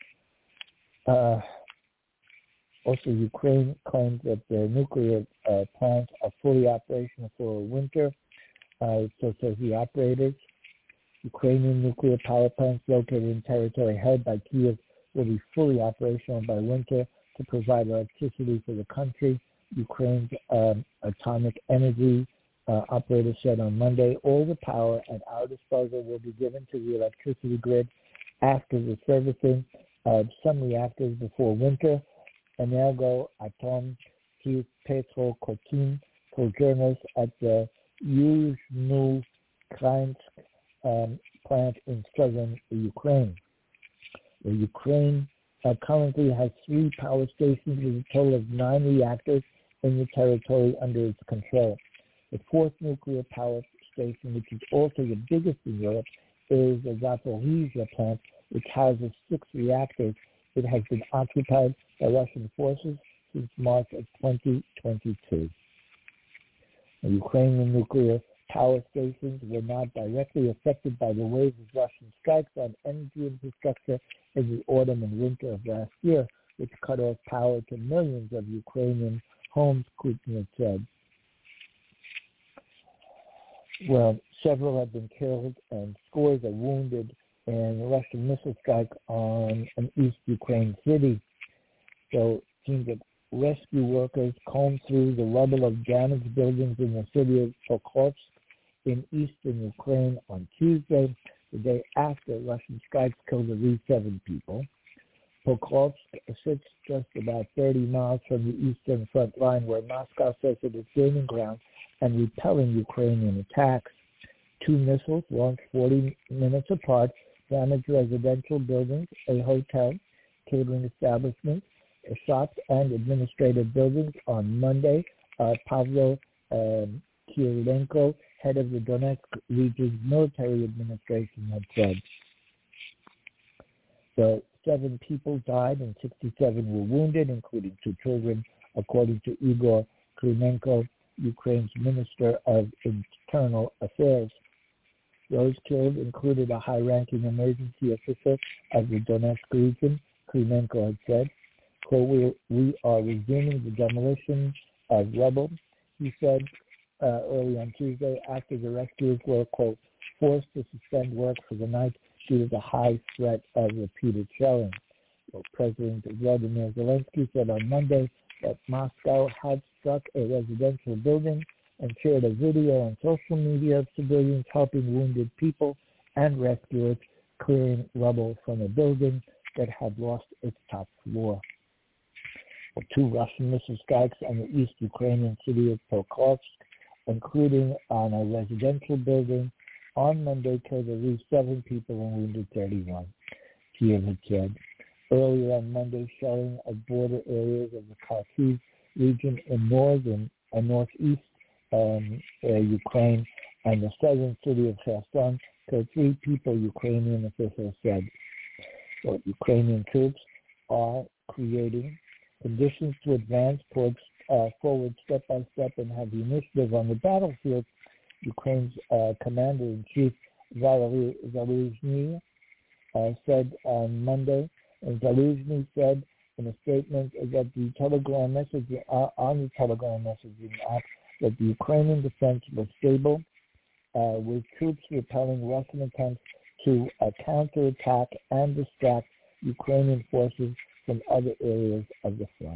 Also, Ukraine claims that their nuclear plants are fully operational for winter. So says the operators. Ukrainian nuclear power plants located in territory held by Kyiv will be fully operational by winter to provide electricity for the country. Ukraine's atomic energy operator said on Monday, all the power at our disposal will be given to the electricity grid after the servicing of some reactors before winter. Energo Atom Chief Petro Kotin told journalists at the Yuzhno-Ukrainsk plant in southern Ukraine. The Ukraine currently has 3 power stations with a total of 9 reactors in the territory under its control. The 4th nuclear power station, which is also the biggest in Europe, is the Zaporizhzhia plant, which houses 6 reactors. It has been occupied by Russian forces since March of 2022. The Ukrainian nuclear power stations were not directly affected by the wave of Russian strikes on energy infrastructure in the autumn and winter of last year, which cut off power to millions of Ukrainian homes, Putin said. Well, several have been killed and scores are wounded in a Russian missile strike on an East Ukraine city. So it seems that rescue workers combed through the rubble of damaged buildings in the city of Pokrovsk in eastern Ukraine on Tuesday, the day after Russian strikes killed at least 7 people. Pokrovsk sits just about 30 miles from the eastern front line, where Moscow says it is gaining ground and repelling Ukrainian attacks. 2 missiles launched 40 minutes apart damaged residential buildings, a hotel, catering establishments, shops, and administrative buildings on Monday. Pavlo Kirilenko, head of the Donetsk region's military administration, had said. So 7 people died and 67 were wounded, including 2 children, according to Igor Klimenko, Ukraine's Minister of Internal Affairs. Those killed included a high-ranking emergency official of the Donetsk region. Klimenko had said, quote, we are resuming the demolition of rubble, he said early on Tuesday, after the rescuers were, quote, forced to suspend work for the night due to the high threat of repeated shelling. Well, President Vladimir Zelensky said on Monday that Moscow had struck a residential building and shared a video on social media of civilians helping wounded people and rescuers clearing rubble from a building that had lost its top floor. Well, 2 Russian missile strikes on the East Ukrainian city of Pokrovsk, including on a residential building, on Monday killed at least 7 people and wounded 31, Kiev had said. Earlier on Monday, shelling of border areas of the Kharkiv region in northern and northeast Ukraine and the southern city of Kherson killed 3 people, Ukrainian officials said. So Ukrainian troops are creating conditions to advance towards forward step by step and have the initiative on the battlefield. Ukraine's commander-in-chief Valery Zaluzhny said on Monday, and Zaluzhny said in a statement that the Telegram message on the Telegram messaging app that the Ukrainian defense was stable, with troops repelling Russian attempts to counterattack and distract Ukrainian forces from other areas of the front.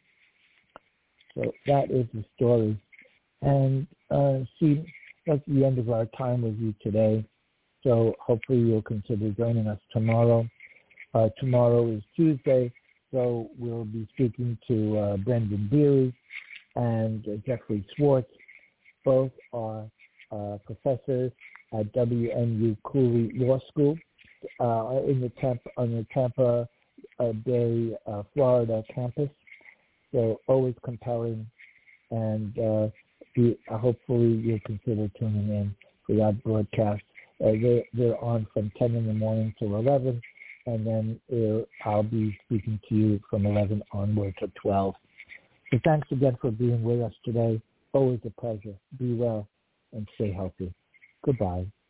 So that is the story. And see, that's the end of our time with you today. So hopefully you'll consider joining us tomorrow. Tomorrow is Tuesday, so we'll be speaking to Brendan Beery and Jeffrey Schwartz. Both are professors at WNU Cooley Law School on the Tampa Bay, Florida campus. So always compelling, and hopefully you'll consider tuning in for that broadcast. They're on from 10 in the morning till 11, and then I'll be speaking to you from 11 onward to 12. So thanks again for being with us today. Always a pleasure. Be well and stay healthy. Goodbye.